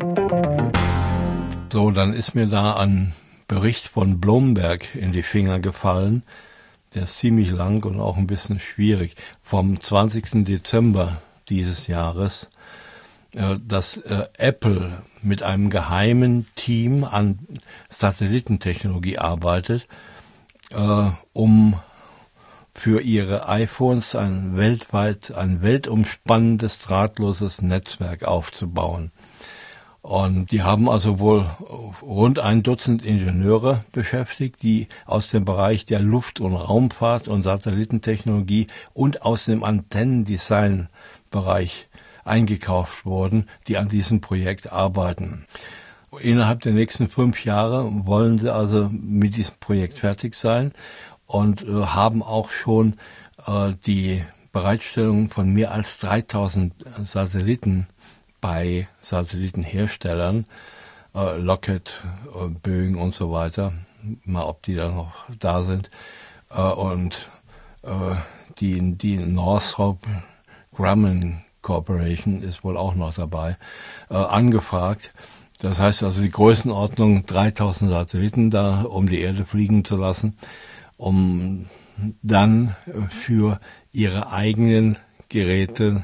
So, dann ist mir da ein Bericht von Bloomberg in die Finger gefallen. Der ist ziemlich lang und auch ein bisschen schwierig. Vom zwanzigsten Dezember dieses Jahres, äh, dass äh, Apple mit einem geheimen Team an Satellitentechnologie arbeitet, äh, um für ihre iPhones ein weltweit, ein weltumspannendes, drahtloses Netzwerk aufzubauen. Und die haben also wohl rund ein Dutzend Ingenieure beschäftigt, die aus dem Bereich der Luft- und Raumfahrt und Satellitentechnologie und aus dem Antennendesign-Bereich eingekauft wurden, die an diesem Projekt arbeiten. Innerhalb der nächsten fünf Jahre wollen sie also mit diesem Projekt fertig sein und äh, haben auch schon äh, die Bereitstellung von mehr als dreitausend Satelliten bei Satellitenherstellern, äh, Lockheed, äh, Boeing und so weiter, mal ob die da noch da sind, äh, und äh, die, die Northrop Grumman Corporation ist wohl auch noch dabei, äh, angefragt. Das heißt also die Größenordnung dreitausend Satelliten da um die Erde fliegen zu lassen, um dann für ihre eigenen Geräte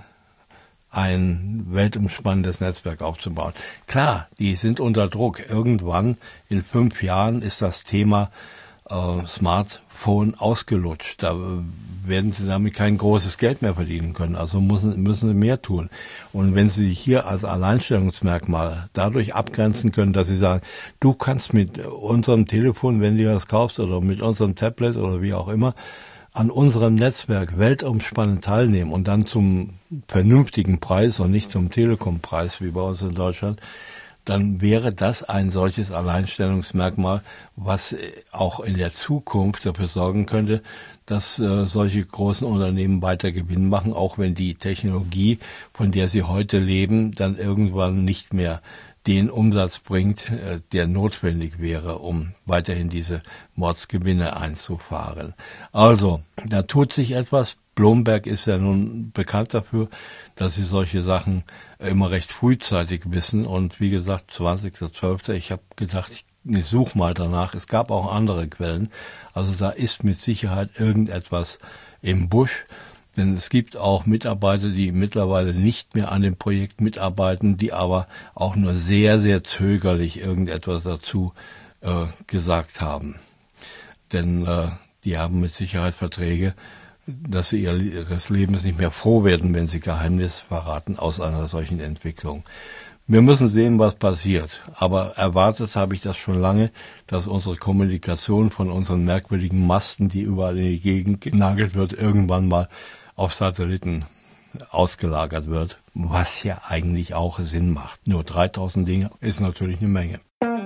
ein weltumspannendes Netzwerk aufzubauen. Klar, die sind unter Druck. Irgendwann in fünf Jahren ist das Thema äh, Smartphone ausgelutscht. Da werden sie damit kein großes Geld mehr verdienen können. Also müssen, müssen sie mehr tun. Und wenn sie sich hier als Alleinstellungsmerkmal dadurch abgrenzen können, dass sie sagen, du kannst mit unserem Telefon, wenn du das kaufst, oder mit unserem Tablet oder wie auch immer, an unserem Netzwerk weltumspannend teilnehmen und dann zum vernünftigen Preis und nicht zum Telekom-Preis wie bei uns in Deutschland, dann wäre das ein solches Alleinstellungsmerkmal, was auch in der Zukunft dafür sorgen könnte, dass äh, solche großen Unternehmen weiter Gewinn machen, auch wenn die Technologie, von der sie heute leben, dann irgendwann nicht mehr den Umsatz bringt, äh, der notwendig wäre, um weiterhin diese Mordsgewinne einzufahren. Also, da tut sich etwas. Bloomberg ist ja nun bekannt dafür, dass sie solche Sachen immer recht frühzeitig wissen. Und wie gesagt, zwanzigster zwölfter Ich habe gedacht, ich, ich suche mal danach. Es gab auch andere Quellen. Also da ist mit Sicherheit irgendetwas im Busch. Denn es gibt auch Mitarbeiter, die mittlerweile nicht mehr an dem Projekt mitarbeiten, die aber auch nur sehr, sehr zögerlich irgendetwas dazu äh, gesagt haben. Denn äh, die haben mit Sicherheit Verträge, dass sie ihres Lebens nicht mehr froh werden, wenn sie Geheimnis verraten aus einer solchen Entwicklung. Wir müssen sehen, was passiert. Aber erwartet habe ich das schon lange, dass unsere Kommunikation von unseren merkwürdigen Masten, die überall in die Gegend genagelt wird, irgendwann mal auf Satelliten ausgelagert wird, was ja eigentlich auch Sinn macht. Nur dreitausend Dinge ist natürlich eine Menge.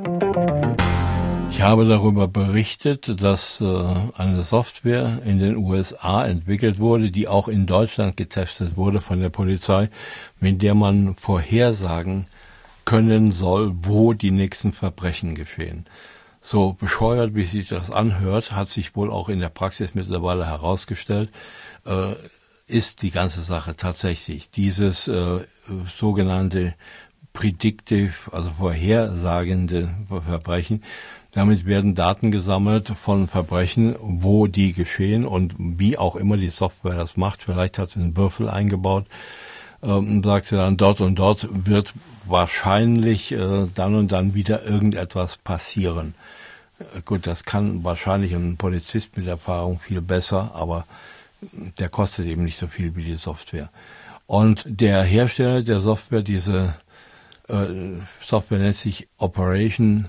Ich habe darüber berichtet, dass äh, eine Software in den U S A entwickelt wurde, die auch in Deutschland getestet wurde von der Polizei, mit der man vorhersagen können soll, wo die nächsten Verbrechen geschehen. So bescheuert, wie sich das anhört, hat sich wohl auch in der Praxis mittlerweile herausgestellt, äh, ist die ganze Sache tatsächlich. Dieses äh, sogenannte Predictive, also vorhersagende Verbrechen, damit werden Daten gesammelt von Verbrechen, wo die geschehen und wie auch immer die Software das macht. Vielleicht hat sie einen Würfel eingebaut, ähm, sagt sie dann, dort und dort wird wahrscheinlich äh, dann und dann wieder irgendetwas passieren. Äh, gut, das kann wahrscheinlich ein Polizist mit Erfahrung viel besser, aber der kostet eben nicht so viel wie die Software. Und der Hersteller der Software, diese äh, Software nennt sich Operation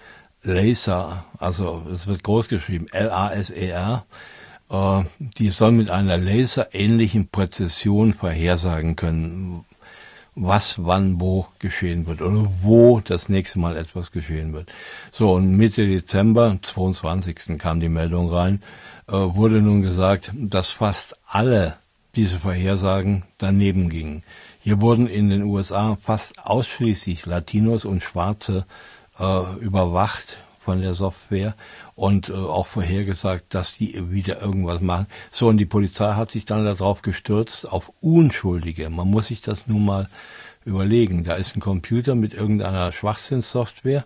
Laser, also es wird groß geschrieben, L A S E R, äh, die soll mit einer laserähnlichen Präzision vorhersagen können, was, wann, wo geschehen wird oder wo das nächste Mal etwas geschehen wird. So, und Mitte Dezember, zweiundzwanzigsten kam die Meldung rein, äh, wurde nun gesagt, dass fast alle diese Vorhersagen daneben gingen. Hier wurden in den U S A fast ausschließlich Latinos und Schwarze äh, überwacht von der Software und äh, auch vorhergesagt, dass die wieder irgendwas machen. So, und die Polizei hat sich dann darauf gestürzt, auf Unschuldige. Man muss sich das nun mal überlegen. Da ist ein Computer mit irgendeiner Schwachsinnssoftware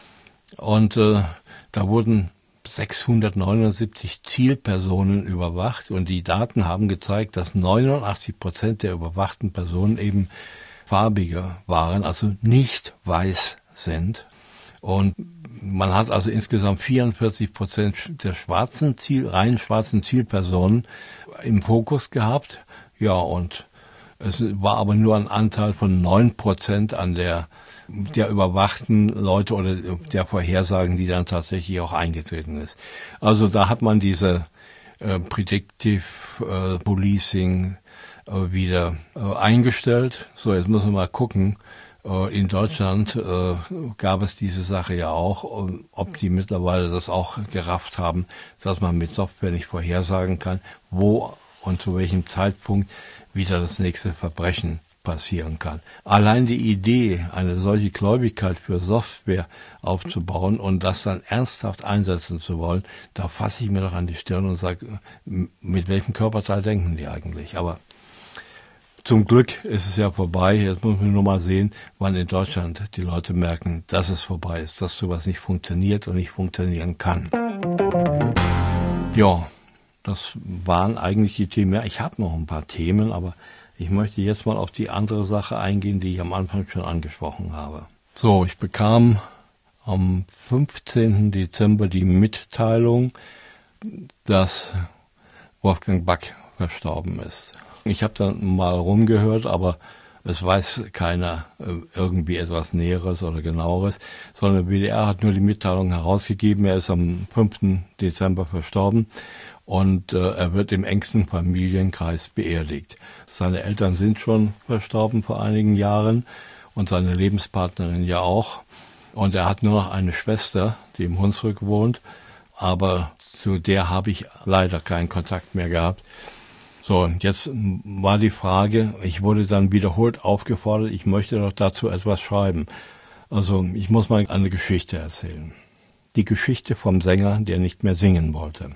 und äh, da wurden sechshundertneunundsiebzig Zielpersonen überwacht und die Daten haben gezeigt, dass neunundachtzig Prozent der überwachten Personen eben Farbige waren, also nicht weiß sind. Und man hat also insgesamt vierundvierzig Prozent der schwarzen Ziel, rein schwarzen Zielpersonen im Fokus gehabt. Ja, und es war aber nur ein Anteil von neun Prozent an der, der überwachten Leute oder der Vorhersagen, die dann tatsächlich auch eingetreten ist. Also da hat man diese äh, Predictive äh, Policing äh, wieder äh, eingestellt. So, jetzt müssen wir mal gucken. In Deutschland äh, gab es diese Sache ja auch, ob die mittlerweile das auch gerafft haben, dass man mit Software nicht vorhersagen kann, wo und zu welchem Zeitpunkt wieder das nächste Verbrechen passieren kann. Allein die Idee, eine solche Gläubigkeit für Software aufzubauen und das dann ernsthaft einsetzen zu wollen, da fasse ich mir doch an die Stirn und sage, mit welchem Körperteil denken die eigentlich? Aber zum Glück ist es ja vorbei. Jetzt muss man nur mal sehen, wann in Deutschland die Leute merken, dass es vorbei ist, dass sowas nicht funktioniert und nicht funktionieren kann. Ja, das waren eigentlich die Themen. Ja, ich habe noch ein paar Themen, aber ich möchte jetzt mal auf die andere Sache eingehen, die ich am Anfang schon angesprochen habe. So, ich bekam am fünfzehnten Dezember die Mitteilung, dass Wolfgang Back verstorben ist. Ich habe dann mal rumgehört, aber es weiß keiner irgendwie etwas Näheres oder Genaueres, sondern der B D R hat nur die Mitteilung herausgegeben, er ist am fünften Dezember verstorben und äh, er wird im engsten Familienkreis beerdigt. Seine Eltern sind schon verstorben vor einigen Jahren und seine Lebenspartnerin ja auch. Und er hat nur noch eine Schwester, die im Hunsrück wohnt, aber zu der habe ich leider keinen Kontakt mehr gehabt. So, und jetzt war die Frage, ich wurde dann wiederholt aufgefordert, ich möchte doch dazu etwas schreiben. Also ich muss mal eine Geschichte erzählen. Die Geschichte vom Sänger, der nicht mehr singen wollte.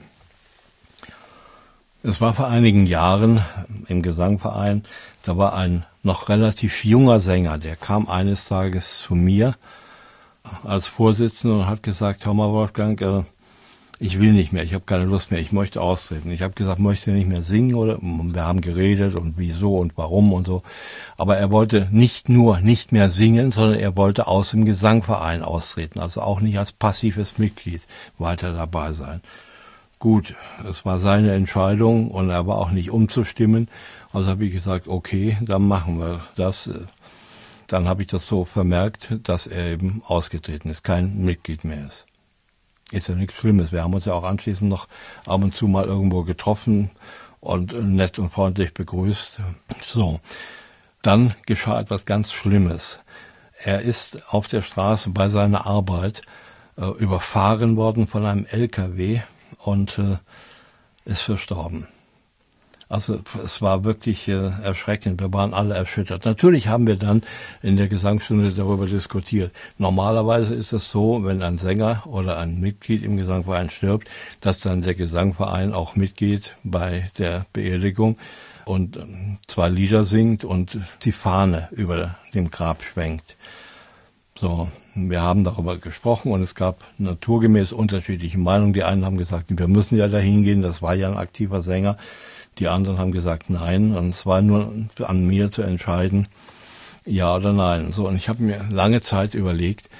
Es war vor einigen Jahren im Gesangverein, da war ein noch relativ junger Sänger, der kam eines Tages zu mir als Vorsitzender und hat gesagt, hör mal Wolfgang, äh, ich will nicht mehr, ich habe keine Lust mehr, ich möchte austreten. Ich habe gesagt, möchte nicht mehr singen oder wir haben geredet und wieso und warum und so. Aber er wollte nicht nur nicht mehr singen, sondern er wollte aus dem Gesangverein austreten, also auch nicht als passives Mitglied weiter dabei sein. Gut, es war seine Entscheidung und er war auch nicht umzustimmen. Also habe ich gesagt, okay, dann machen wir das. Dann habe ich das so vermerkt, dass er eben ausgetreten ist, kein Mitglied mehr ist. Ist ja nichts Schlimmes. Wir haben uns ja auch anschließend noch ab und zu mal irgendwo getroffen und nett und freundlich begrüßt. So, dann geschah etwas ganz Schlimmes. Er ist auf der Straße bei seiner Arbeit äh, überfahren worden von einem L K W und äh, ist verstorben. Also es war wirklich äh, erschreckend. Wir waren alle erschüttert. Natürlich haben wir dann in der Gesangsstunde darüber diskutiert. Normalerweise ist es so, wenn ein Sänger oder ein Mitglied im Gesangverein stirbt, dass dann der Gesangverein auch mitgeht bei der Beerdigung und äh, zwei Lieder singt und die Fahne über dem Grab schwenkt. So, wir haben darüber gesprochen und es gab naturgemäß unterschiedliche Meinungen. Die einen haben gesagt, wir müssen ja dahin gehen, das war ja ein aktiver Sänger. Die anderen haben gesagt, nein, und es war nur an mir zu entscheiden, ja oder nein. So, und ich habe mir lange Zeit überlegt,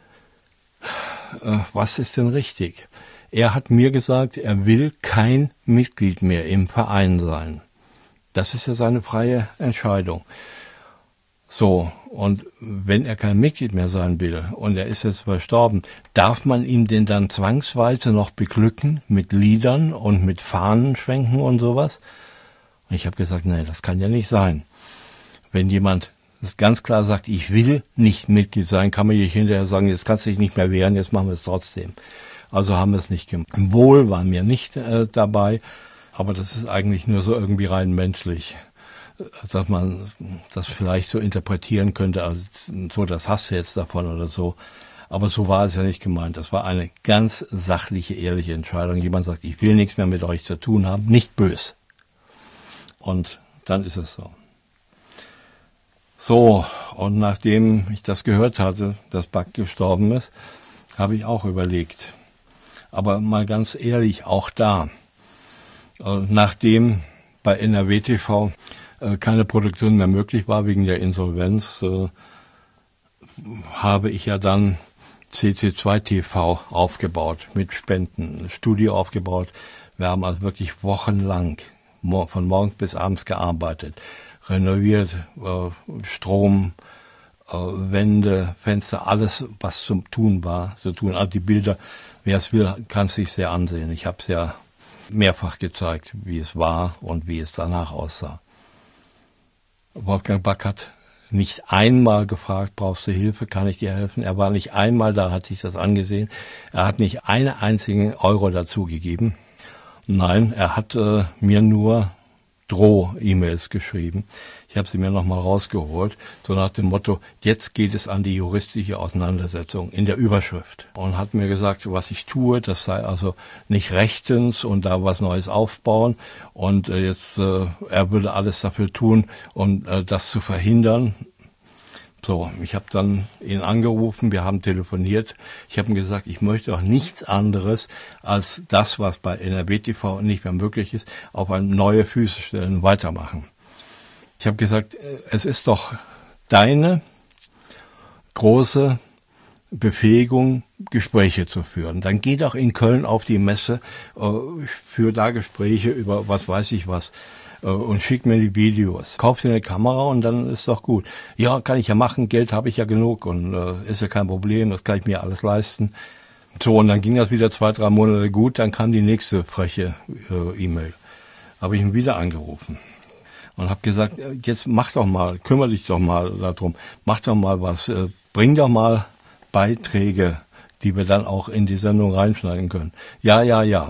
äh, was ist denn richtig? Er hat mir gesagt, er will kein Mitglied mehr im Verein sein. Das ist ja seine freie Entscheidung. So, und wenn er kein Mitglied mehr sein will und er ist jetzt verstorben, darf man ihm denn dann zwangsweise noch beglücken mit Liedern und mit Fahnenschwenken und sowas? Und ich habe gesagt, nee, das kann ja nicht sein. Wenn jemand das ganz klar sagt, ich will nicht Mitglied sein, kann man nicht hinterher sagen, jetzt kannst du dich nicht mehr wehren, jetzt machen wir es trotzdem. Also haben wir es nicht gemacht. Wohl waren wir nicht äh, dabei, aber das ist eigentlich nur so irgendwie rein menschlich, dass man das vielleicht so interpretieren könnte, also so, das hast du jetzt davon oder so. Aber so war es ja nicht gemeint. Das war eine ganz sachliche, ehrliche Entscheidung. Jemand sagt, ich will nichts mehr mit euch zu tun haben, nicht bös. Und dann ist es so. So, und nachdem ich das gehört hatte, dass Back gestorben ist, habe ich auch überlegt. Aber mal ganz ehrlich, auch da, nachdem bei N R W T V keine Produktion mehr möglich war wegen der Insolvenz, äh, habe ich ja dann C C zwei T V aufgebaut, mit Spenden, ein Studio aufgebaut. Wir haben also wirklich wochenlang von morgens bis abends gearbeitet, renoviert, äh, Strom, äh, Wände, Fenster, alles, was zu tun war, zu tun. Also die Bilder, wer es will, kann es sich sehr ansehen. Ich habe es ja mehrfach gezeigt, wie es war und wie es danach aussah. Wolfgang Back hat nicht einmal gefragt, brauchst du Hilfe, kann ich dir helfen? Er war nicht einmal da, hat sich das angesehen. Er hat nicht einen einzigen Euro dazu gegeben. Nein, er hat äh, mir nur Droh-E-Mails geschrieben. Ich habe sie mir nochmal rausgeholt, so nach dem Motto, jetzt geht es an die juristische Auseinandersetzung in der Überschrift. Und hat mir gesagt, was ich tue, das sei also nicht rechtens und da was Neues aufbauen. Und äh, jetzt, äh, er würde alles dafür tun, um äh, das zu verhindern. So, ich habe dann ihn angerufen, wir haben telefoniert. Ich habe ihm gesagt, ich möchte auch nichts anderes als das, was bei N R W T V nicht mehr möglich ist, auf eine neue Füße stellen, weitermachen. Ich habe gesagt, es ist doch deine große Befähigung, Gespräche zu führen. Dann geh doch in Köln auf die Messe, äh, führ da Gespräche über was weiß ich was. Und schick mir die Videos. Kauf dir eine Kamera und dann ist doch gut. Ja, kann ich ja machen, Geld habe ich ja genug und äh, ist ja kein Problem, das kann ich mir alles leisten. So, und dann ging das wieder zwei, drei Monate gut, dann kam die nächste freche äh, E-Mail. Habe ich ihn wieder angerufen und habe gesagt, jetzt mach doch mal, kümmere dich doch mal darum, mach doch mal was, äh, bring doch mal Beiträge, die wir dann auch in die Sendung reinschneiden können. Ja, ja, ja.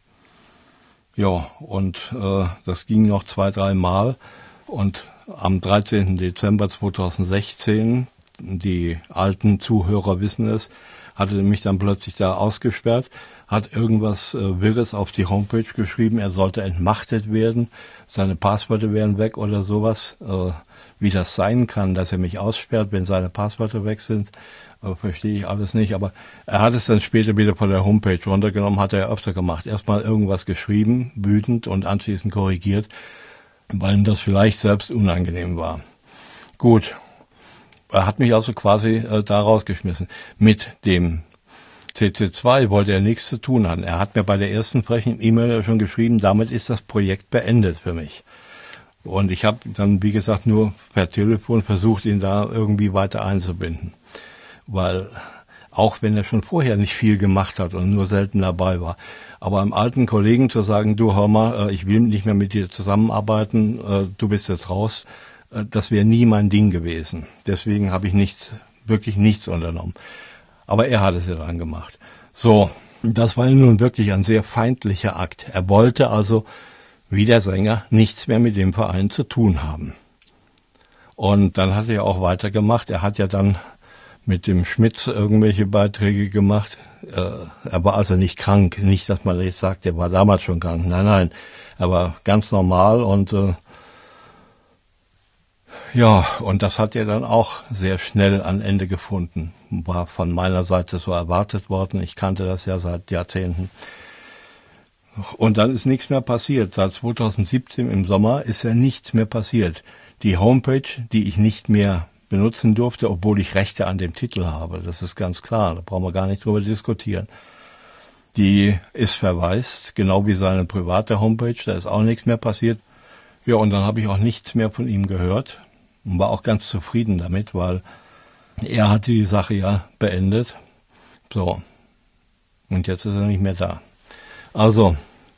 Ja, und äh, das ging noch zwei, drei Mal. Und am dreizehnten Dezember zweitausendsechzehn, die alten Zuhörer wissen es, hatte mich dann plötzlich da ausgesperrt, hat irgendwas äh, Wirres auf die Homepage geschrieben, er sollte entmachtet werden, seine Passwörter wären weg oder sowas. Äh, wie das sein kann, dass er mich aussperrt, wenn seine Passwörter weg sind, äh, verstehe ich alles nicht. Aber er hat es dann später wieder von der Homepage runtergenommen, hat er ja öfter gemacht. Erstmal irgendwas geschrieben, wütend und anschließend korrigiert, weil ihm das vielleicht selbst unangenehm war. Gut, er hat mich also quasi äh, da rausgeschmissen. Mit dem C C zwei wollte er nichts zu tun haben. Er hat mir bei der ersten frechen E-Mail schon geschrieben, damit ist das Projekt beendet für mich. Und ich habe dann, wie gesagt, nur per Telefon versucht, ihn da irgendwie weiter einzubinden. Weil auch wenn er schon vorher nicht viel gemacht hat und nur selten dabei war, aber einem alten Kollegen zu sagen, du hör mal, ich will nicht mehr mit dir zusammenarbeiten, du bist jetzt raus, das wäre nie mein Ding gewesen. Deswegen habe ich nichts, wirklich nichts unternommen. Aber er hat es ja dann gemacht. So, das war nun wirklich ein sehr feindlicher Akt. Er wollte also, wie der Sänger, nichts mehr mit dem Verein zu tun haben. Und dann hat er ja auch weitergemacht. Er hat ja dann mit dem Schmitz irgendwelche Beiträge gemacht. Äh, er war also nicht krank. Nicht, dass man jetzt sagt, er war damals schon krank. Nein, nein. Er war ganz normal und äh, ja, und das hat er dann auch sehr schnell ein Ende gefunden. War von meiner Seite so erwartet worden. Ich kannte das ja seit Jahrzehnten. Und dann ist nichts mehr passiert. Seit zweitausendsiebzehn im Sommer ist ja nichts mehr passiert. Die Homepage, die ich nicht mehr benutzen durfte, obwohl ich Rechte an dem Titel habe, das ist ganz klar, da brauchen wir gar nicht drüber diskutieren. Die ist verwaist, genau wie seine private Homepage, da ist auch nichts mehr passiert. Ja, und dann habe ich auch nichts mehr von ihm gehört und war auch ganz zufrieden damit, weil er hatte die Sache ja beendet. So, und jetzt ist er nicht mehr da. Also,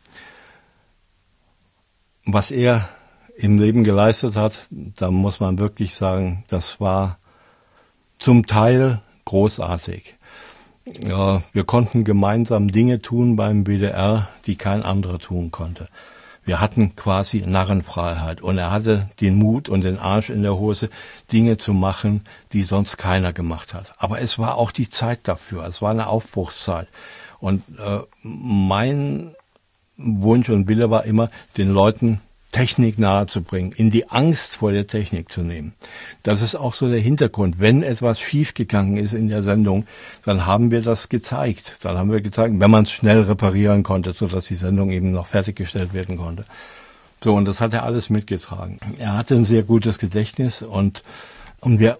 was er im Leben geleistet hat, da muss man wirklich sagen, das war zum Teil großartig. Ja, wir konnten gemeinsam Dinge tun beim B D R, die kein anderer tun konnte. Wir hatten quasi Narrenfreiheit und er hatte den Mut und den Arsch in der Hose, Dinge zu machen, die sonst keiner gemacht hat. Aber es war auch die Zeit dafür, es war eine Aufbruchszeit. Und äh, mein Wunsch und Wille war immer, den Leuten Technik nahezubringen, in die Angst vor der Technik zu nehmen. Das ist auch so der Hintergrund. Wenn etwas schiefgegangen ist in der Sendung, dann haben wir das gezeigt. Dann haben wir gezeigt, wenn man es schnell reparieren konnte, sodass die Sendung eben noch fertiggestellt werden konnte. So, und das hat er alles mitgetragen. Er hatte ein sehr gutes Gedächtnis und, und wir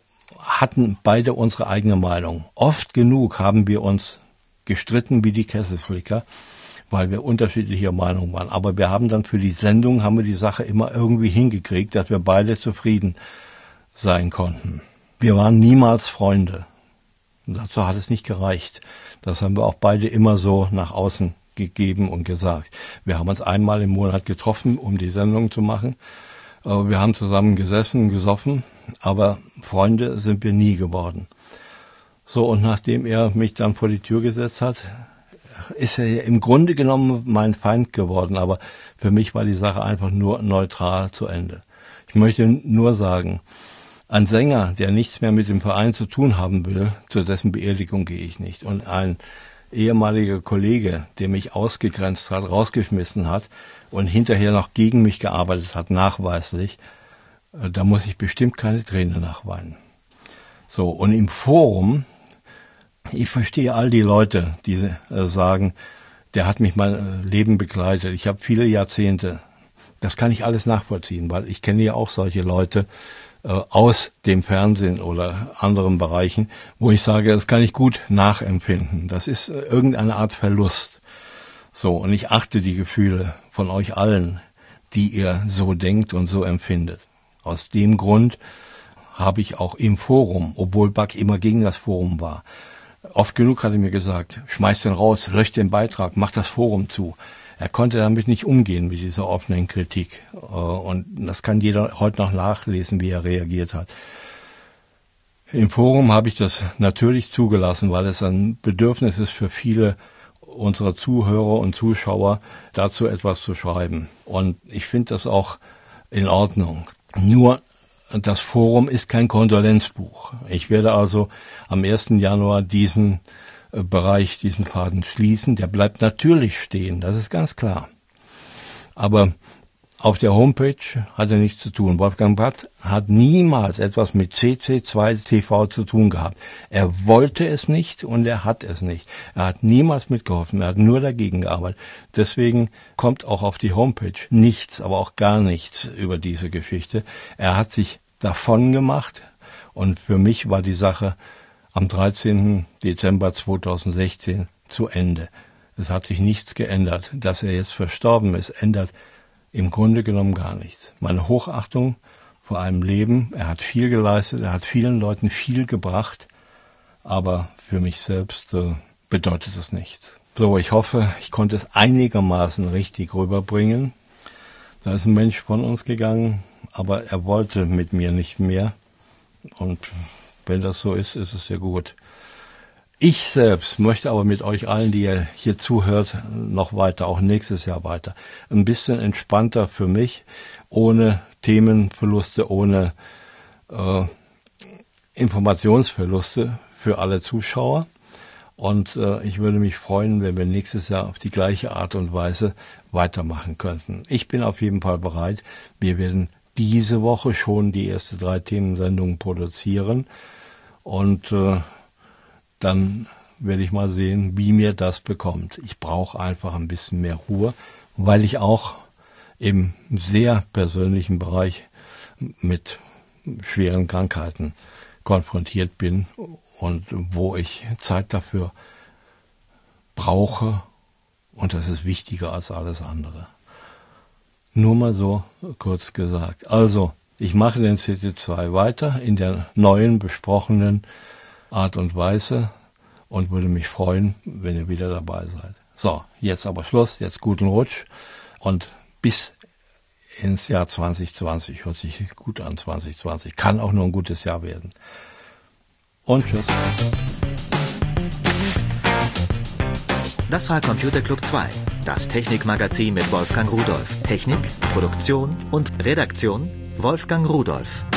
hatten beide unsere eigene Meinung. Oft genug haben wir uns gestritten wie die Kesselflicker, weil wir unterschiedlicher Meinung waren. Aber wir haben dann für die Sendung, haben wir die Sache immer irgendwie hingekriegt, dass wir beide zufrieden sein konnten. Wir waren niemals Freunde. Und dazu hat es nicht gereicht. Das haben wir auch beide immer so nach außen gegeben und gesagt. Wir haben uns einmal im Monat getroffen, um die Sendung zu machen. Wir haben zusammen gesessen, gesoffen, aber Freunde sind wir nie geworden. So, und nachdem er mich dann vor die Tür gesetzt hat, ist er ja im Grunde genommen mein Feind geworden. Aber für mich war die Sache einfach nur neutral zu Ende. Ich möchte nur sagen, ein Sänger, der nichts mehr mit dem Verein zu tun haben will, zu dessen Beerdigung gehe ich nicht. Und ein ehemaliger Kollege, der mich ausgegrenzt hat, rausgeschmissen hat und hinterher noch gegen mich gearbeitet hat, nachweislich, da muss ich bestimmt keine Träne nachweinen. So, und im Forum, ich verstehe all die Leute, die äh, sagen, der hat mich mein Leben begleitet. Ich habe viele Jahrzehnte. Das kann ich alles nachvollziehen, weil ich kenne ja auch solche Leute, aus dem Fernsehen oder anderen Bereichen, wo ich sage, das kann ich gut nachempfinden. Das ist irgendeine Art Verlust. So, und ich achte die Gefühle von euch allen, die ihr so denkt und so empfindet. Aus dem Grund habe ich auch im Forum, obwohl Buck immer gegen das Forum war, oft genug hat er mir gesagt, schmeiß den raus, lösch den Beitrag, mach das Forum zu. Er konnte damit nicht umgehen, mit dieser offenen Kritik. Und das kann jeder heute noch nachlesen, wie er reagiert hat. Im Forum habe ich das natürlich zugelassen, weil es ein Bedürfnis ist für viele unserer Zuhörer und Zuschauer, dazu etwas zu schreiben. Und ich finde das auch in Ordnung. Nur das Forum ist kein Kondolenzbuch. Ich werde also am ersten Januar diesen Bereich, diesen Faden schließen. Der bleibt natürlich stehen, das ist ganz klar. Aber auf der Homepage hat er nichts zu tun. Wolfgang Buck hat niemals etwas mit C C zwei T V zu tun gehabt. Er wollte es nicht und er hat es nicht. Er hat niemals mitgeholfen, er hat nur dagegen gearbeitet. Deswegen kommt auch auf die Homepage nichts, aber auch gar nichts über diese Geschichte. Er hat sich davon gemacht und für mich war die Sache am dreizehnten Dezember zweitausendsechzehn zu Ende. Es hat sich nichts geändert. Dass er jetzt verstorben ist, ändert im Grunde genommen gar nichts. Meine Hochachtung vor einem Leben, er hat viel geleistet, er hat vielen Leuten viel gebracht, aber für mich selbst äh, bedeutet es nichts. So, ich hoffe, ich konnte es einigermaßen richtig rüberbringen. Da ist ein Mensch von uns gegangen, aber er wollte mit mir nicht mehr und wenn das so ist, ist es ja gut. Ich selbst möchte aber mit euch allen, die ihr hier zuhört, noch weiter, auch nächstes Jahr weiter. Ein bisschen entspannter für mich, ohne Themenverluste, ohne äh, Informationsverluste für alle Zuschauer. Und äh, ich würde mich freuen, wenn wir nächstes Jahr auf die gleiche Art und Weise weitermachen könnten. Ich bin auf jeden Fall bereit. Wir werden diese Woche schon die erste drei Themensendungen produzieren. Und äh, dann werde ich mal sehen, wie mir das bekommt. Ich brauche einfach ein bisschen mehr Ruhe, weil ich auch im sehr persönlichen Bereich mit schweren Krankheiten konfrontiert bin und wo ich Zeit dafür brauche. Und das ist wichtiger als alles andere. Nur mal so kurz gesagt. Also, ich mache den C C zwei weiter in der neuen, besprochenen Art und Weise und würde mich freuen, wenn ihr wieder dabei seid. So, jetzt aber Schluss, jetzt guten Rutsch und bis ins Jahr zwanzig zwanzig. Hört sich gut an, zwanzig zwanzig. Kann auch nur ein gutes Jahr werden. Und tschüss. Das war Computer Club zwei, das Technikmagazin mit Wolfgang Rudolph. Technik, Produktion und Redaktion Wolfgang Rudolph.